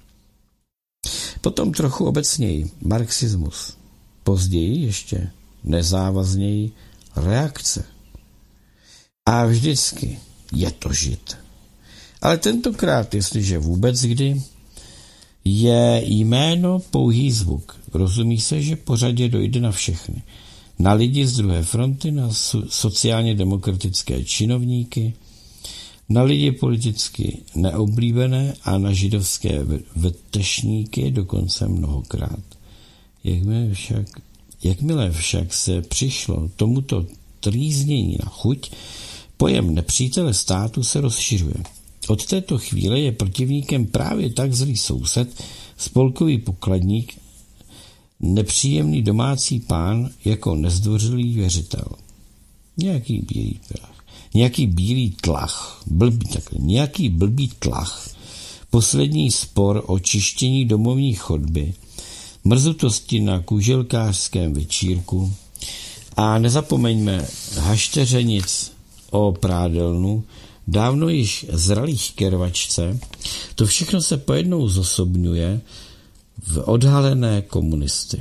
Potom trochu obecněji marxismus. Později ještě nezávazněji reakce. A vždycky je to žid. Ale tentokrát, jestliže vůbec kdy, je jméno pouhý zvuk. Rozumí se, že pořadě dojde na všechny. Na lidi z druhé fronty, na sociálně demokratické činovníky, na lidi politicky neoblíbené a na židovské vetešníky dokonce mnohokrát. Jakmile však, jakmile však se přišlo tomuto trýznění na chuť, pojem nepřítele státu se rozšiřuje. Od této chvíle je protivníkem právě tak zlý soused, spolkový pokladník, nepříjemný domácí pán jako nezdvořilý věřitel. Nějaký bílý prach. Nějaký bílý tlach. Blbý, takhle, nějaký blbý tlach. Poslední spor o čištění domovní chodby, mrzutosti na kuželkářském večírku a nezapomeňme hašteřenic o prádelnu, dávno již zralých kervačce, to všechno se pojednou zosobňuje v odhalené komunisty.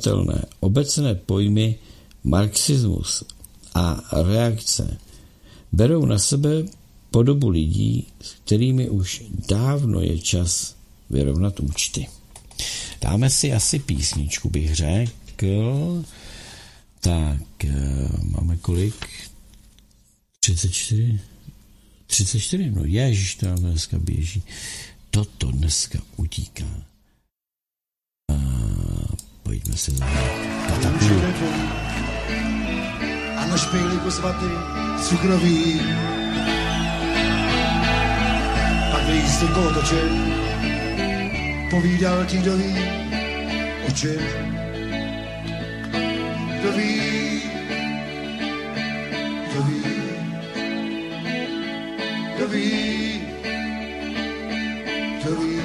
Nedefinovatelné obecné pojmy marxismus a reakce berou na sebe podobu lidí, s kterými už dávno je čas vyrovnat účty. Dáme si asi písničku, bych řekl. Tak, máme kolik? třicet čtyři? třicet čtyři? No ježiš, to nám dneska běží. Toto dneska utíká. A pojďme se zahrát. A na špejliku svatý cukrový. Pak lístek otočil, povídal ti, kdo ví, o čem. Kdo ví, kdo ví, kdo ví, kdo ví.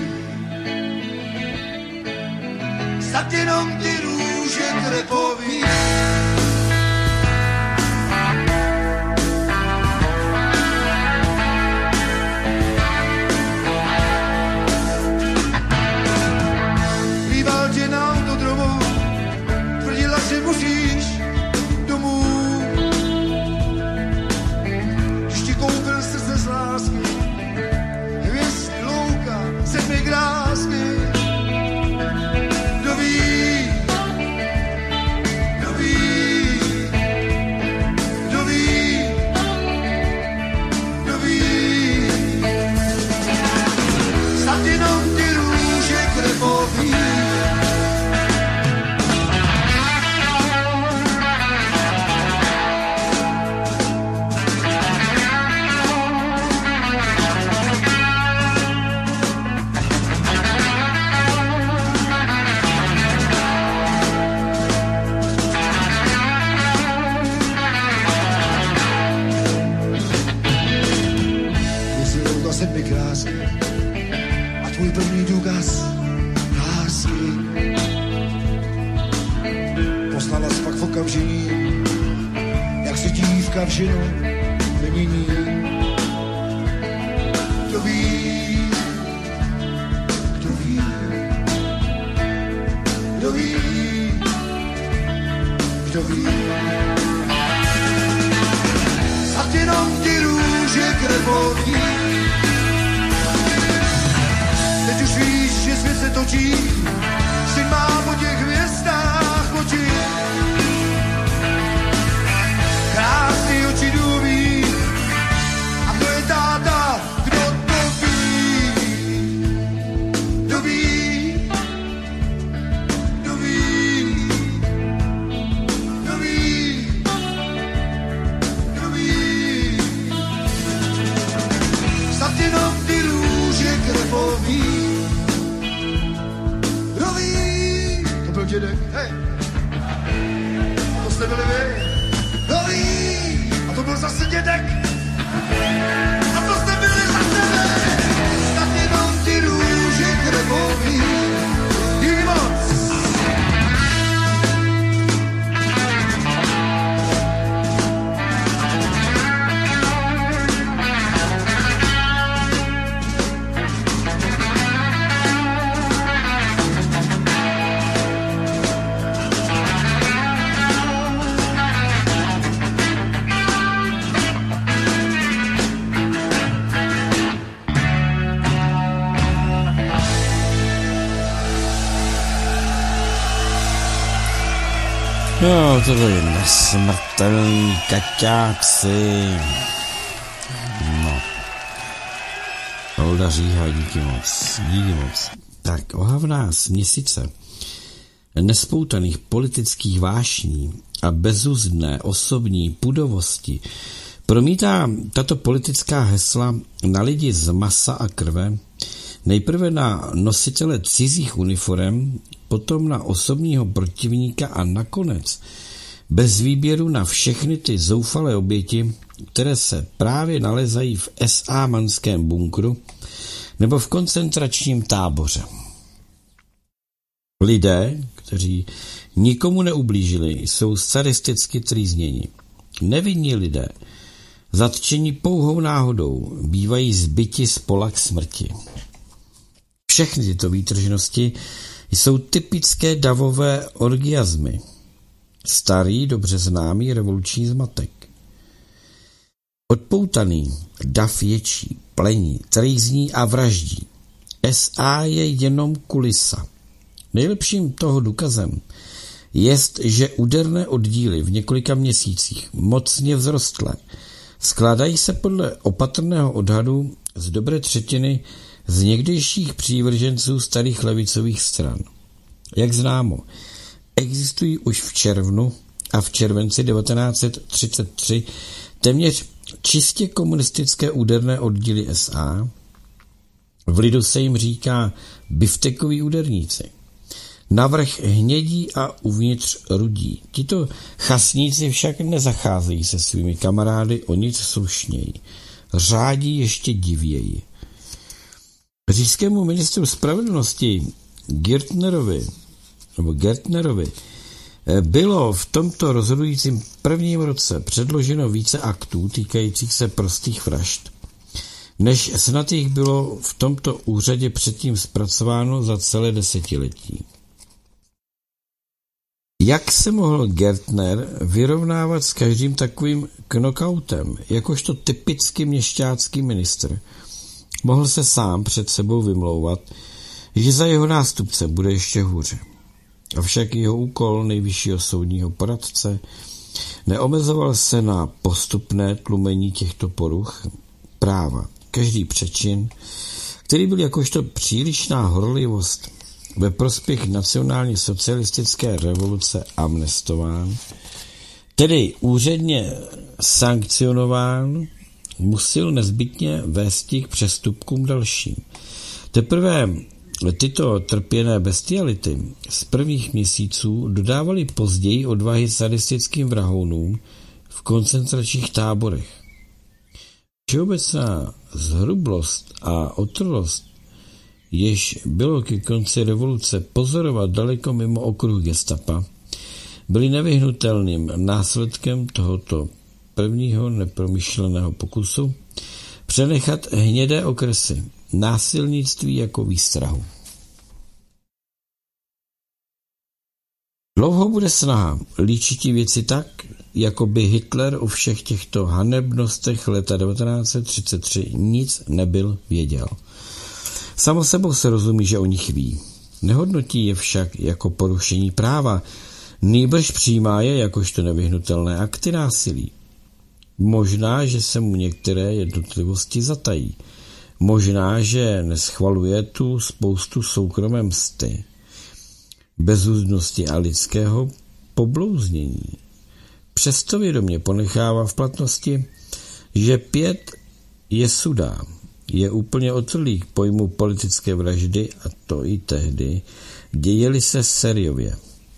Snad jenom ty růže krepový. Líbal tě na autodromu, tvrdila, že musíš domů. Když ti koupil srdce z lásky, hvězdy louka, sedmi krásky. Kdo ví, kdo ví, kdo ví, kdo ví. Snad jenom ty růže krepový. Sedmi krásky a tvůj první důkaz lásky. Poslala jsi pak v okamžení, jak se dívka v ženu nemění. Kdo ví, kdo ví, kdo ví, kdo ví. Snad jenom ty růže krepový. Teď už víš, že svět se točí, syn má po těch hvězdách oči. Krásný oči důví, a kdo je táta, kdo to ví? Kdo ví, kdo ví, kdo ví, kdo ví. Snad jenom ty růže krepový. To byl dědek, hej, to jste byli vy, Dolí, a to byl zase dědek, a to jste byli zase vy, snad jenom ty růže krepový, díky moc. No, to byli nesmrtelní kaťáci. No. Olda Říha, díky moc, díky moc. Tak, ohavná směsice nespoutaných politických vášní a bezuzdné osobní pudovosti promítá tato politická hesla na lidi z masa a krve, nejprve na nositele cizích uniforem, potom na osobního protivníka a nakonec bez výběru na všechny ty zoufalé oběti, které se právě nalezají v es á manském bunkru nebo v koncentračním táboře. Lidé, kteří nikomu neublížili, jsou sadisticky trýzněni. Nevinní lidé, zatčeni pouhou náhodou, bývají zbyti z pola k smrti. Všechny tyto výtržnosti jsou typické davové orgiazmy. Starý, dobře známý revoluční zmatek. Odpoutaný, dav ječí, plení, trýzní a vraždí. S A je jenom kulisa. Nejlepším toho důkazem jest, že úderné oddíly v několika měsících mocně vzrostlé skládají se podle opatrného odhadu z dobré třetiny z někdejších přívrženců starých levicových stran. Jak známo, existují už v červnu a v červenci devatenáct set třicet tři téměř čistě komunistické úderné oddíly S A. V lidu se jim říká biftekoví úderníci. Navrch hnědí a uvnitř rudí. Tito chasníci však nezacházejí se svými kamarády o nic slušněji. Řádí ještě divěji. Říšskému ministru spravedlnosti Gertnerovi, nebo Gertnerovi bylo v tomto rozhodujícím prvním roce předloženo více aktů týkajících se prostých vražd, než snad jich bylo v tomto úřadě předtím zpracováno za celé desetiletí. Jak se mohl Gertner vyrovnávat s každým takovým knockoutem, jakožto typicky měšťácký ministr? Mohl se sám před sebou vymlouvat, že za jeho nástupce bude ještě hůře. Avšak jeho úkol nejvyššího soudního poradce neomezoval se na postupné tlumení těchto poruch práva. Každý přečin, který byl jakožto přílišná horlivost ve prospěch nacionálně socialistické revoluce amnestován, tedy úředně sankcionován, musel nezbytně vést k přestupkům dalším. Teprve tyto trpěné bestiality z prvních měsíců dodávaly později odvahy sadistickým vrahounům v koncentračních táborech. Všeobecná zhrublost a otrlost, jež bylo ke konci revoluce pozorovat daleko mimo okruh gestapa, byly nevyhnutelným následkem tohoto prvního nepromyšleného pokusu přenechat hnědé okresy násilnictví jako výstrahu. Dlouho bude snaha líčit věci tak, jako by Hitler o všech těchto hanebnostech leta devatenáct set třicet tři nic nebyl věděl. Samo sebou se rozumí, že o nich ví. Nehodnotí je však jako porušení práva, nýbrž přijímá je jakožto nevyhnutelné akty násilí. Možná, že se mu některé jednotlivosti zatají. Možná, že neschvaluje tu spoustu soukromé msty, bezúzdnosti a lidského poblouznění. Přesto vědomě ponechává v platnosti, že pět je sudá, je úplně otrlý k pojmu politické vraždy a to i tehdy, dějeli se sériově.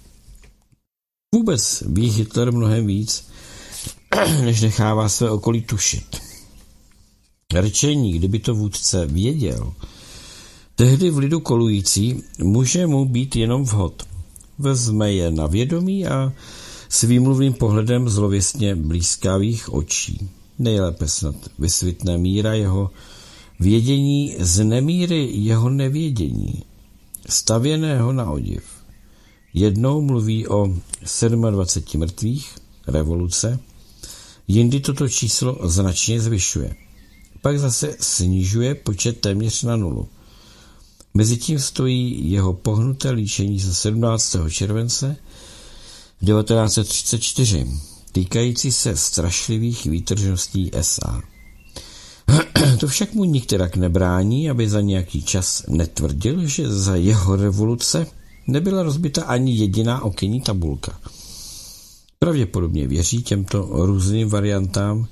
Vůbec ví Hitler mnohem víc, než nechává své okolí tušit. Rčení, kdyby to vůdce věděl, tehdy v lidu kolující může mu být jenom vhod. Vezme je na vědomí a s výmluvným pohledem zlověstně blízkavých očí. Nejlépe snad vysvětne míra jeho vědění z nemíry jeho nevědění, stavěného na odiv. Jednou mluví o dvaceti sedmi mrtvých, revoluce, jindy toto číslo značně zvyšuje. Pak zase snižuje počet téměř na nulu. Mezitím stojí jeho pohnuté líčení ze sedmnáctého července devatenáct set třicet čtyři, týkající se strašlivých výtržností S A. To však mu nikterak nebrání, aby za nějaký čas netvrdil, že za jeho revoluce nebyla rozbita ani jediná okenní tabulka. Pravděpodobně věří těmto různým variantám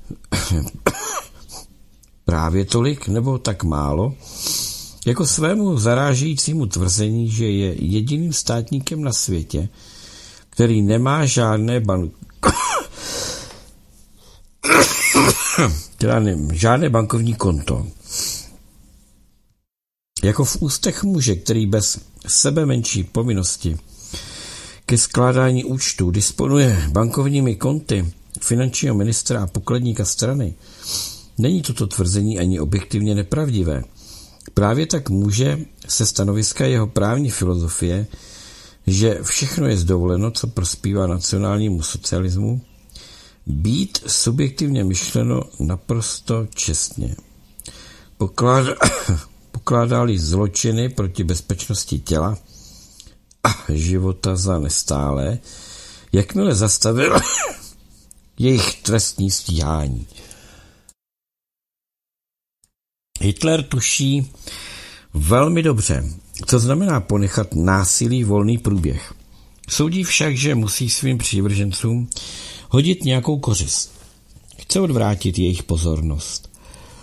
právě tolik nebo tak málo, jako svému zarážejícímu tvrzení, že je jediným státníkem na světě, který nemá žádné bank... teda ne, žádné bankovní konto. Jako v ústech muže, který bez sebe menší povinnosti ke skládání účtů disponuje bankovními konty finančního ministra a pokladníka strany, není toto tvrzení ani objektivně nepravdivé. Právě tak může se stanoviska jeho právní filozofie, že všechno je zdovoleno, co prospívá nacionálnímu socialismu, být subjektivně myšleno naprosto čestně. Pokládá, pokládá-li zločiny proti bezpečnosti těla a života za nestálé, jakmile zastavil jejich trestní stíhání. Hitler tuší velmi dobře, co znamená ponechat násilí volný průběh. Soudí však, že musí svým přívržencům hodit nějakou kořist. Chce odvrátit jejich pozornost.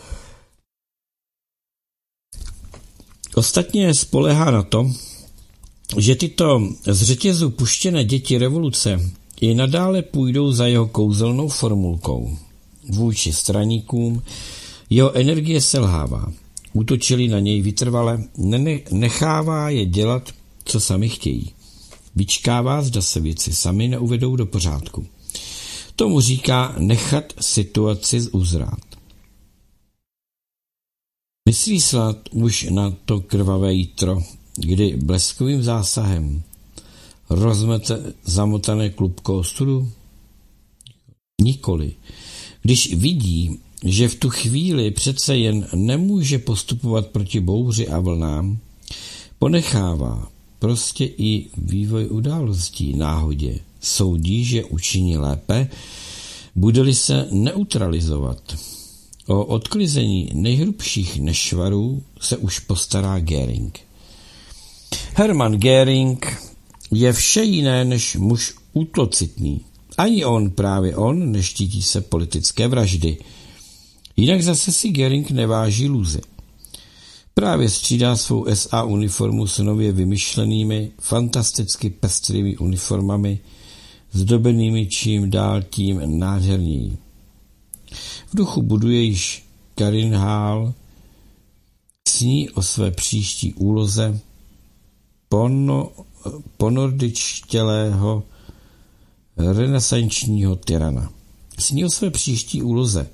Ostatně spoléhá na to, že tyto z řetězu puštěné děti revoluce i nadále půjdou za jeho kouzelnou formulkou. Vůči straníkům jeho energie selhává. Útočili na něj vytrvale, nechává je dělat, co sami chtějí. Vyčkává, zda se věci sami neuvedou do pořádku. Tomu říká nechat situaci uzrát. Myslí snad už na to krvavé jítro, kdy bleskovým zásahem rozmete zamotané klubko ostudu? Nikoli. Když vidí, že v tu chvíli přece jen nemůže postupovat proti bouři a vlnám, ponechává prostě i vývoj událostí náhodě. Soudí, že učiní lépe, bude-li se neutralizovat. O odklizení nejhrubších nešvarů se už postará Göring. Hermann Göring je vše jiné než muž útlocitný. Ani on, právě on, neštítí se politické vraždy. Jinak zase si Göring neváží lůzy. Právě střídá svou S A uniformu s nově vymyšlenými, fantasticky pestrými uniformami, zdobenými čím dál tím nádherněji. V duchu buduje již Karin Hall, sní o své příští úloze pono, ponordičtělého renesančního tyrana. Sní o své příští úloze.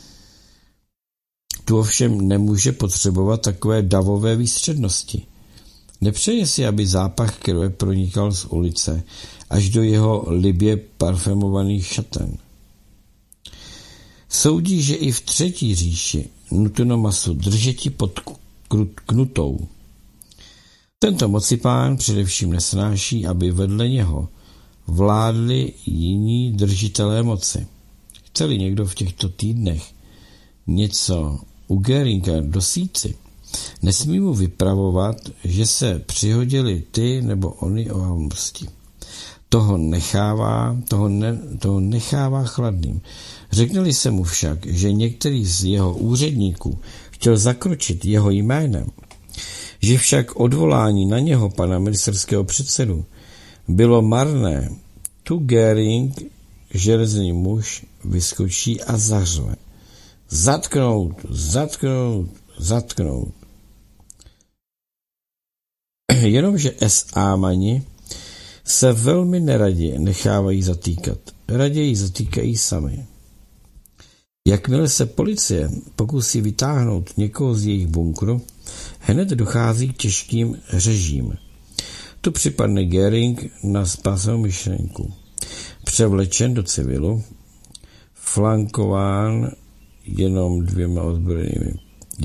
Tu ovšem nemůže potřebovat takové davové výstřednosti. Nepřeje si, aby zápach krve pronikal z ulice až do jeho libě parfumovaných šaten. Soudí, že i v třetí říši nutno masu držeti pod knutou. Tento mocipán především nesnáší, aby vedle něho vládli jiní držitelé moci. Chce-li někdo v těchto týdnech něco u Göringa dosíci, nesmí mu vypravovat, že se přihodili ty nebo oni o hamnosti. Toho nechává, toho, ne, toho nechává chladným. Řekne-li se mu však, že některý z jeho úředníků chtěl zakročit jeho jménem, že však odvolání na něho, pana ministerského předsedu, bylo marné, tu Göring, železný muž, vyskočí a zařve. Zatknout, zatknout, zatknout. Jenomže S A mani se velmi neradi nechávají zatýkat. Raději zatýkají sami. Jakmile se policie pokusí vytáhnout někoho z jejich bunkru, hned dochází k těžkým řežím. Tu připadne Göring na spásnou myšlenku. Převlečen do civilu, flankován jenom dvěma ozbrojenými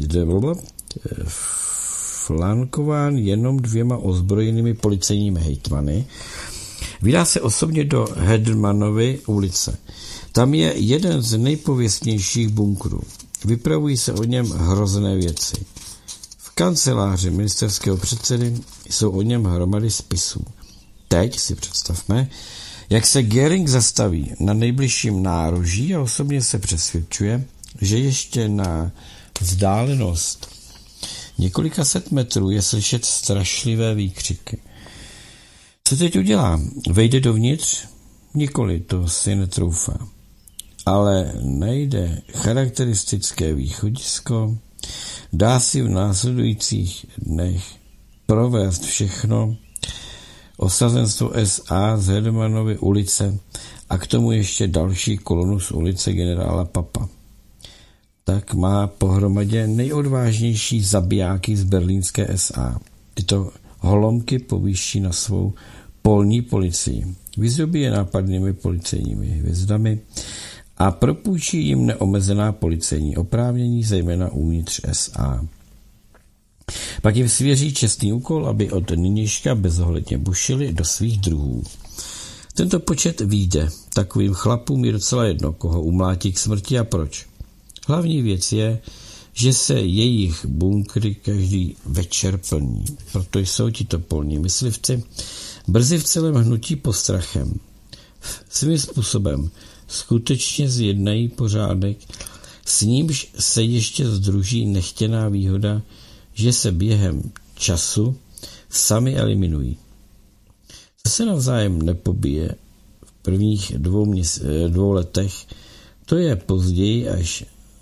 flankován jenom dvěma ozbrojenými policejními hejtmany, vydá se osobně do Hedmanovy ulice. Tam je jeden z nejpověstnějších bunkrů. Vypravují se o něm hrozné věci. V kanceláři ministerského předsedy jsou o něm hromady spisů. Teď si představme, jak se Göring zastaví na nejbližším nároží a osobně se přesvědčuje, že ještě na vzdálenost několika set metrů je slyšet strašlivé výkřiky. Co teď udělá? Vejde dovnitř? Nikoli, to si netroufá. Ale najde charakteristické východisko, dá si v následujících dnech provést všechno, osazenstvo S A z Hedmanovy ulice a k tomu ještě další kolonu z ulice generála Papa. Tak má pohromadě nejodvážnější zabijáky z berlínské S A. Tyto holomky povýší na svou polní policii. Vyzobí je nápadnými policejními hvězdami, a propůjčí jim neomezená policejní oprávnění, zejména uvnitř S A. Pak jim svěří čestný úkol, aby od nynějška bezohledně bušili do svých druhů. Tento počet vyjde. Takovým chlapům je docela jedno, koho umlátí k smrti a proč. Hlavní věc je, že se jejich bunkry každý večer plní. Proto jsou tito polní myslivci brzy v celém hnutí postrachem. Svým způsobem skutečně zjednají pořádek, s nímž se ještě združí nechtěná výhoda, že se během času sami eliminují. Co se navzájem nepobije v prvních dvou, měs- dvou letech, to je později až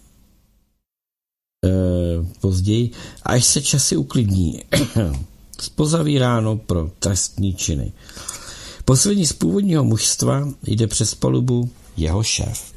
e, později, až se časy uklidní. Spozavíráno pro trestní činy. Poslední z původního mužstva jde přes palubu jeho šéf.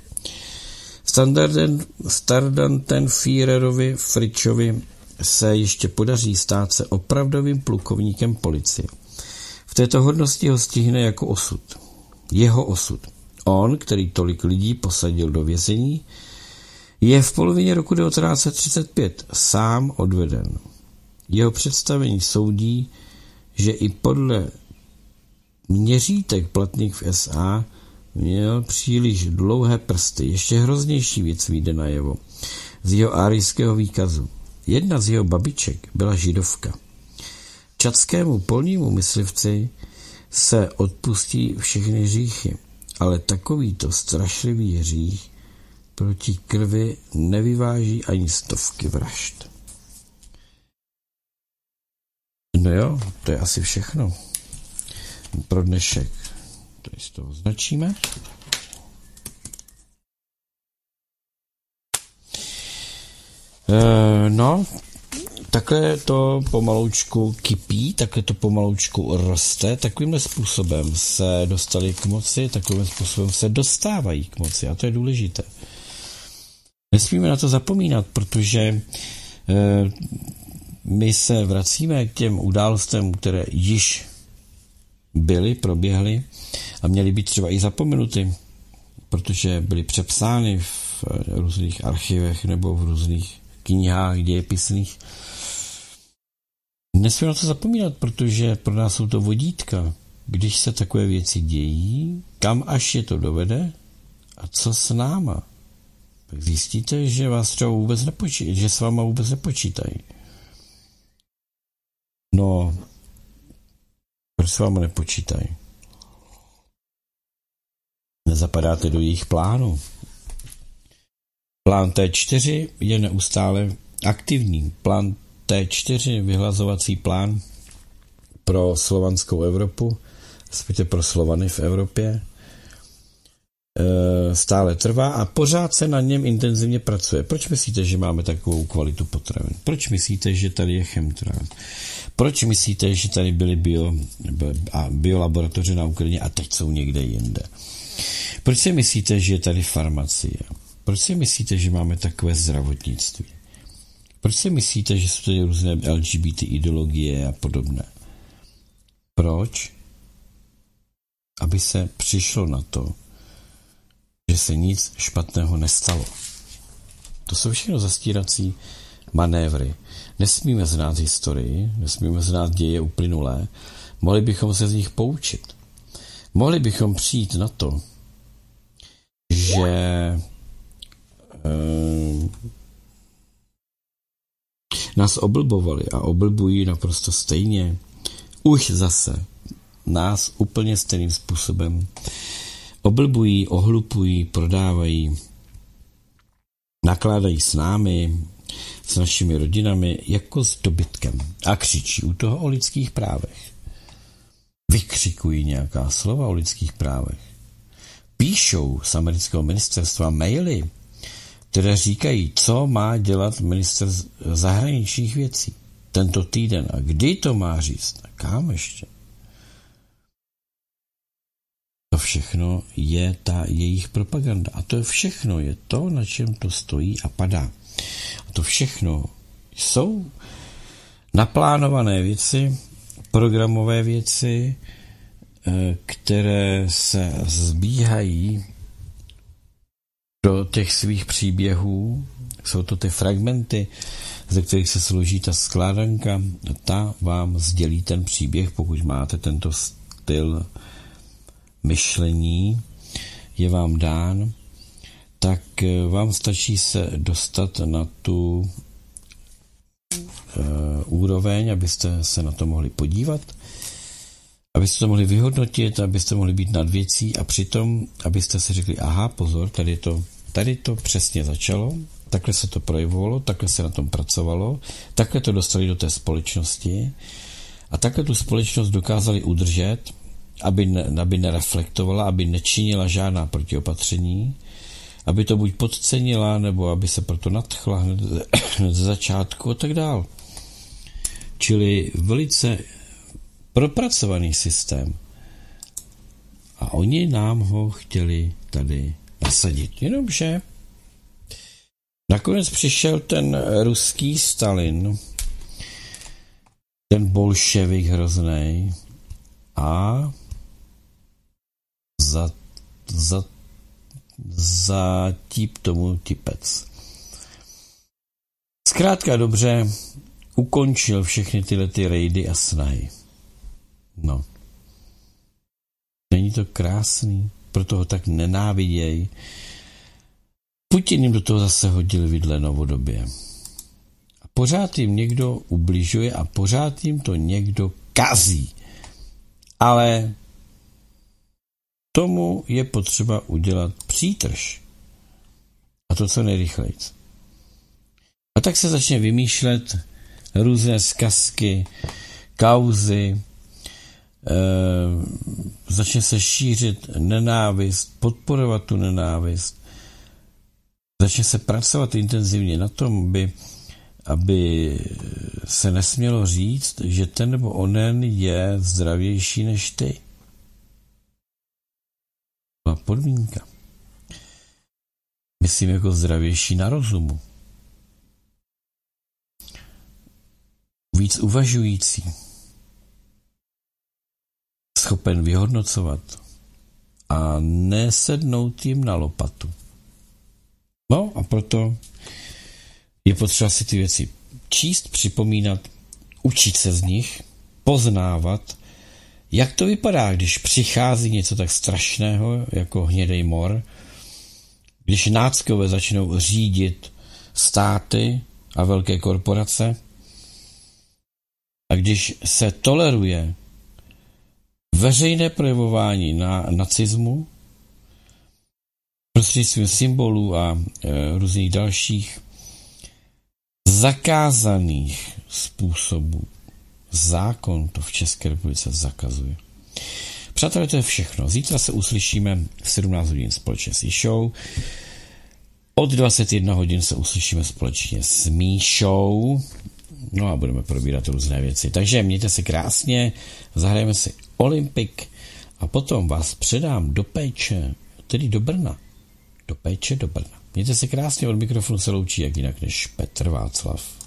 Standartenführerovi Fritzovi se ještě podaří stát se opravdovým plukovníkem policie. V této hodnosti ho stihne jako osud. Jeho osud. On, který tolik lidí posadil do vězení, je v polovině roku devatenáct set třicet pět sám odveden. Jeho představení soudí, že i podle měřítek platných v S A měl příliš dlouhé prsty. Ještě hroznější věc vyjde najevo z jeho árijského výkazu. Jedna z jeho babiček byla židovka. Čadskému polnímu myslivci se odpustí všechny hříchy, ale takovýto strašlivý hřích proti krvi nevyváží ani stovky vražd. No jo, to je asi všechno pro dnešek. Tady z toho označíme. E, no, takhle to pomaloučku kypí, takhle to pomaloučku roste, takovýmhle způsobem se dostali k moci, takovým způsobem se dostávají k moci a to je důležité. Nesmíme na to zapomínat, protože e, my se vracíme k těm událostem, které již byly, proběhly a měly být třeba i zapomenuty, protože byly přepsány v různých archivech nebo v různých knihách dějepisných. Nesmíme na to zapomínat, protože pro nás jsou to vodítka, když se takové věci dějí, kam až je to dovede a co s náma. Tak zjistíte, že vás třeba vůbec nepočítají, že s váma vůbec nepočítají. No, proč s váma nepočítají? Nezapadáte do jejich plánu. Plán T čtyři je neustále aktivní. Plán T čtyři, vyhlazovací plán pro slovanskou Evropu, respektive pro Slovany v Evropě, stále trvá a pořád se na něm intenzivně pracuje. Proč myslíte, že máme takovou kvalitu potravin? Proč myslíte, že tady je chemtrán? Proč myslíte, že tady byly bio, biolaboratoře na Ukrajině a teď jsou někde jinde? Proč si myslíte, že je tady farmacie? Proč si myslíte, že máme takové zdravotnictví? Proč si myslíte, že jsou tady různé L G B T ideologie a podobné? Proč? Aby se přišlo na to, že se nic špatného nestalo. To jsou všechno zastírací manévry. Nesmíme znát historii, nesmíme znát děje uplynulé, mohli bychom se z nich poučit. Mohli bychom přijít na to, že eh, nás oblbovali a oblbují naprosto stejně. Už zase nás úplně stejným způsobem oblbují, ohlupují, prodávají, nakládají s námi, s našimi rodinami jako s dobytkem a křičí u toho o lidských právech. Vykřikují nějaká slova o lidských právech. Píšou z amerického ministerstva maily, které říkají, co má dělat minister zahraničních věcí tento týden a kdy to má říct a kam ještě. To všechno je ta jejich propaganda. A to všechno je to, na čem to stojí a padá. A to všechno jsou naplánované věci, programové věci, které se zbíhají do těch svých příběhů. Jsou to ty fragmenty, ze kterých se složí ta skládanka. Ta vám sdělí ten příběh, pokud máte tento styl myšlení, je vám dán, tak vám stačí se dostat na tu uh, úroveň, abyste se na to mohli podívat, abyste to mohli vyhodnotit, abyste mohli být nad věcí a přitom, abyste si řekli, aha, pozor, tady to, tady to přesně začalo, takhle se to projevovalo, takhle se na tom pracovalo, takhle to dostali do té společnosti a takhle tu společnost dokázali udržet, aby, ne, aby nereflektovala, aby nečinila žádná protiopatření, aby to buď podcenila, nebo aby se proto nadchla hned, hned z začátku a tak dál. Čili velice propracovaný systém. A oni nám ho chtěli tady nasadit. Jenomže nakonec přišel ten ruský Stalin, ten bolševik hroznej a za, za, za típ tomu tipec. Zkrátka dobře ukončil všechny tyhle ty rejdy a snahy. No. Není to krásný? Proto ho tak nenáviděj. Putin jim do toho zase hodil vidle novodobě. A pořád jim někdo ubližuje a pořád jim to někdo kazí. Ale tomu je potřeba udělat přítrž. A to co nejrychleji. A tak se začne vymýšlet různé zkazky, kauzy, e, začne se šířit nenávist, podporovat tu nenávist, začne se pracovat intenzivně na tom, aby, aby se nesmělo říct, že ten nebo onen je zdravější než ty. Byla podmínka. Myslím jako zdravější na rozumu. Víc uvažující. Schopen vyhodnocovat a nesednout jim na lopatu. No a proto je potřeba si ty věci číst, připomínat, učit se z nich, poznávat, jak to vypadá, když přichází něco tak strašného, jako hnědej mor, když náckové začnou řídit státy a velké korporace a když se toleruje veřejné projevování na nacismu prostřednictvím symbolů a e, různých dalších zakázaných způsobů. Zákon to v České republice zakazuje. Přátelé, to je všechno. Zítra se uslyšíme v sedmnáct hodin společně s Išou. Od dvacet jedna hodin se uslyšíme společně s Míšou. No a budeme probírat různé věci. Takže mějte se krásně, zahrajeme si Olympik a potom vás předám do péče, tedy do Brna. Do péče do Brna. Mějte se krásně, od mikrofonu se loučí jak jinak než Petr Václav.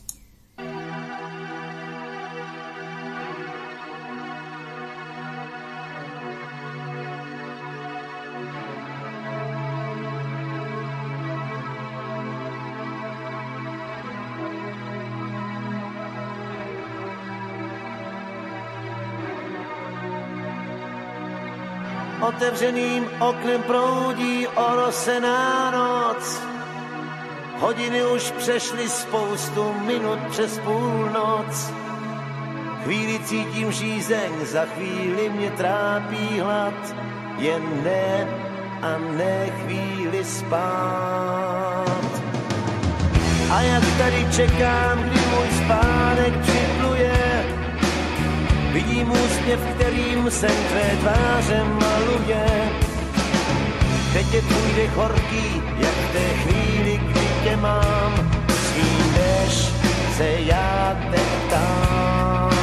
Otevřeným oknem proudí orosená noc. Hodiny už přešly spoustu minut přes půlnoc. Chvíli cítím žízeň, za chvíli mě trápí hlad. Jen ne a ne chvíli spát. A jak tady čekám, kdy můj spánek připluje, vidím úsměv, kterým sen tvé tváře maluje. Teď je tvůj dech horký, jak v té chvíli, kdy tě mám. Svým jdeš, se já teď tam.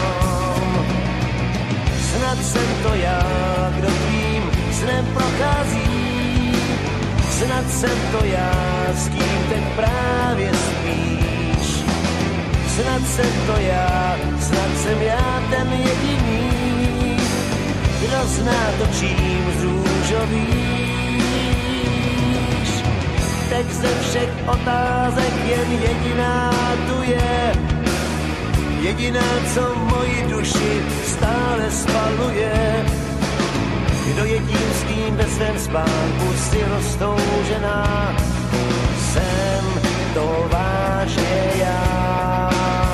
Snad jsem to já, kdo tvým snem prochází. Snad jsem to já, s kým teď právě spíš. Snad jsem to já, snad jsem já ten jediný, kdo zná to, čím zrůžovíš. teď ze všech otázek jen jediná tu je. Jediná, co moji duši stále spaluje. Kdo je tím, s kým ve svém spánku si roztoužená, jsem to vážně já.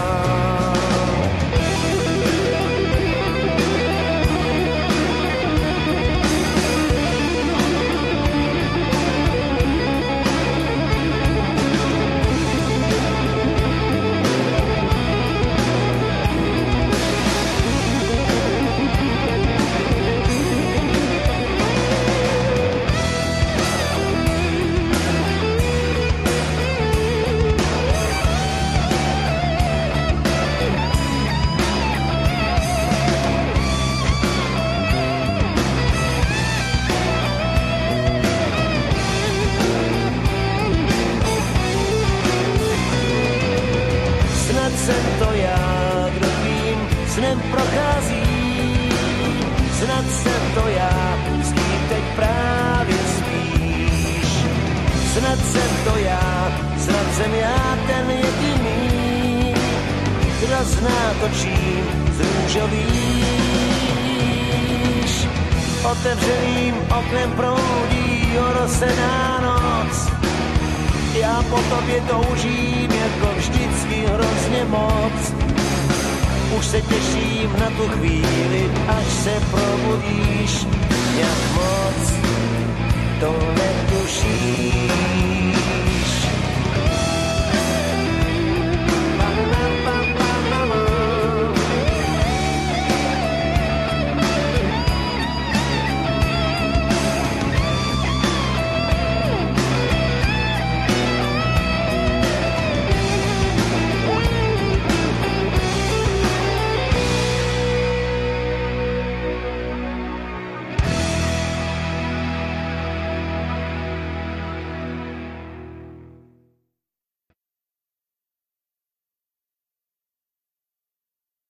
Jsem to já, kdo tvým snem prochází. Snad jsem to já, s kým teď právě spíš. Snad jsem to já, snad jsem já ten jediný, kdo zná to, čím z růžovíš. Otevřeným oknem proudí orosená noc. Já po tobě toužím, jako vždycky hrozně moc. Už se těším na tu chvíli, až se probudíš. Jak moc to netušíš.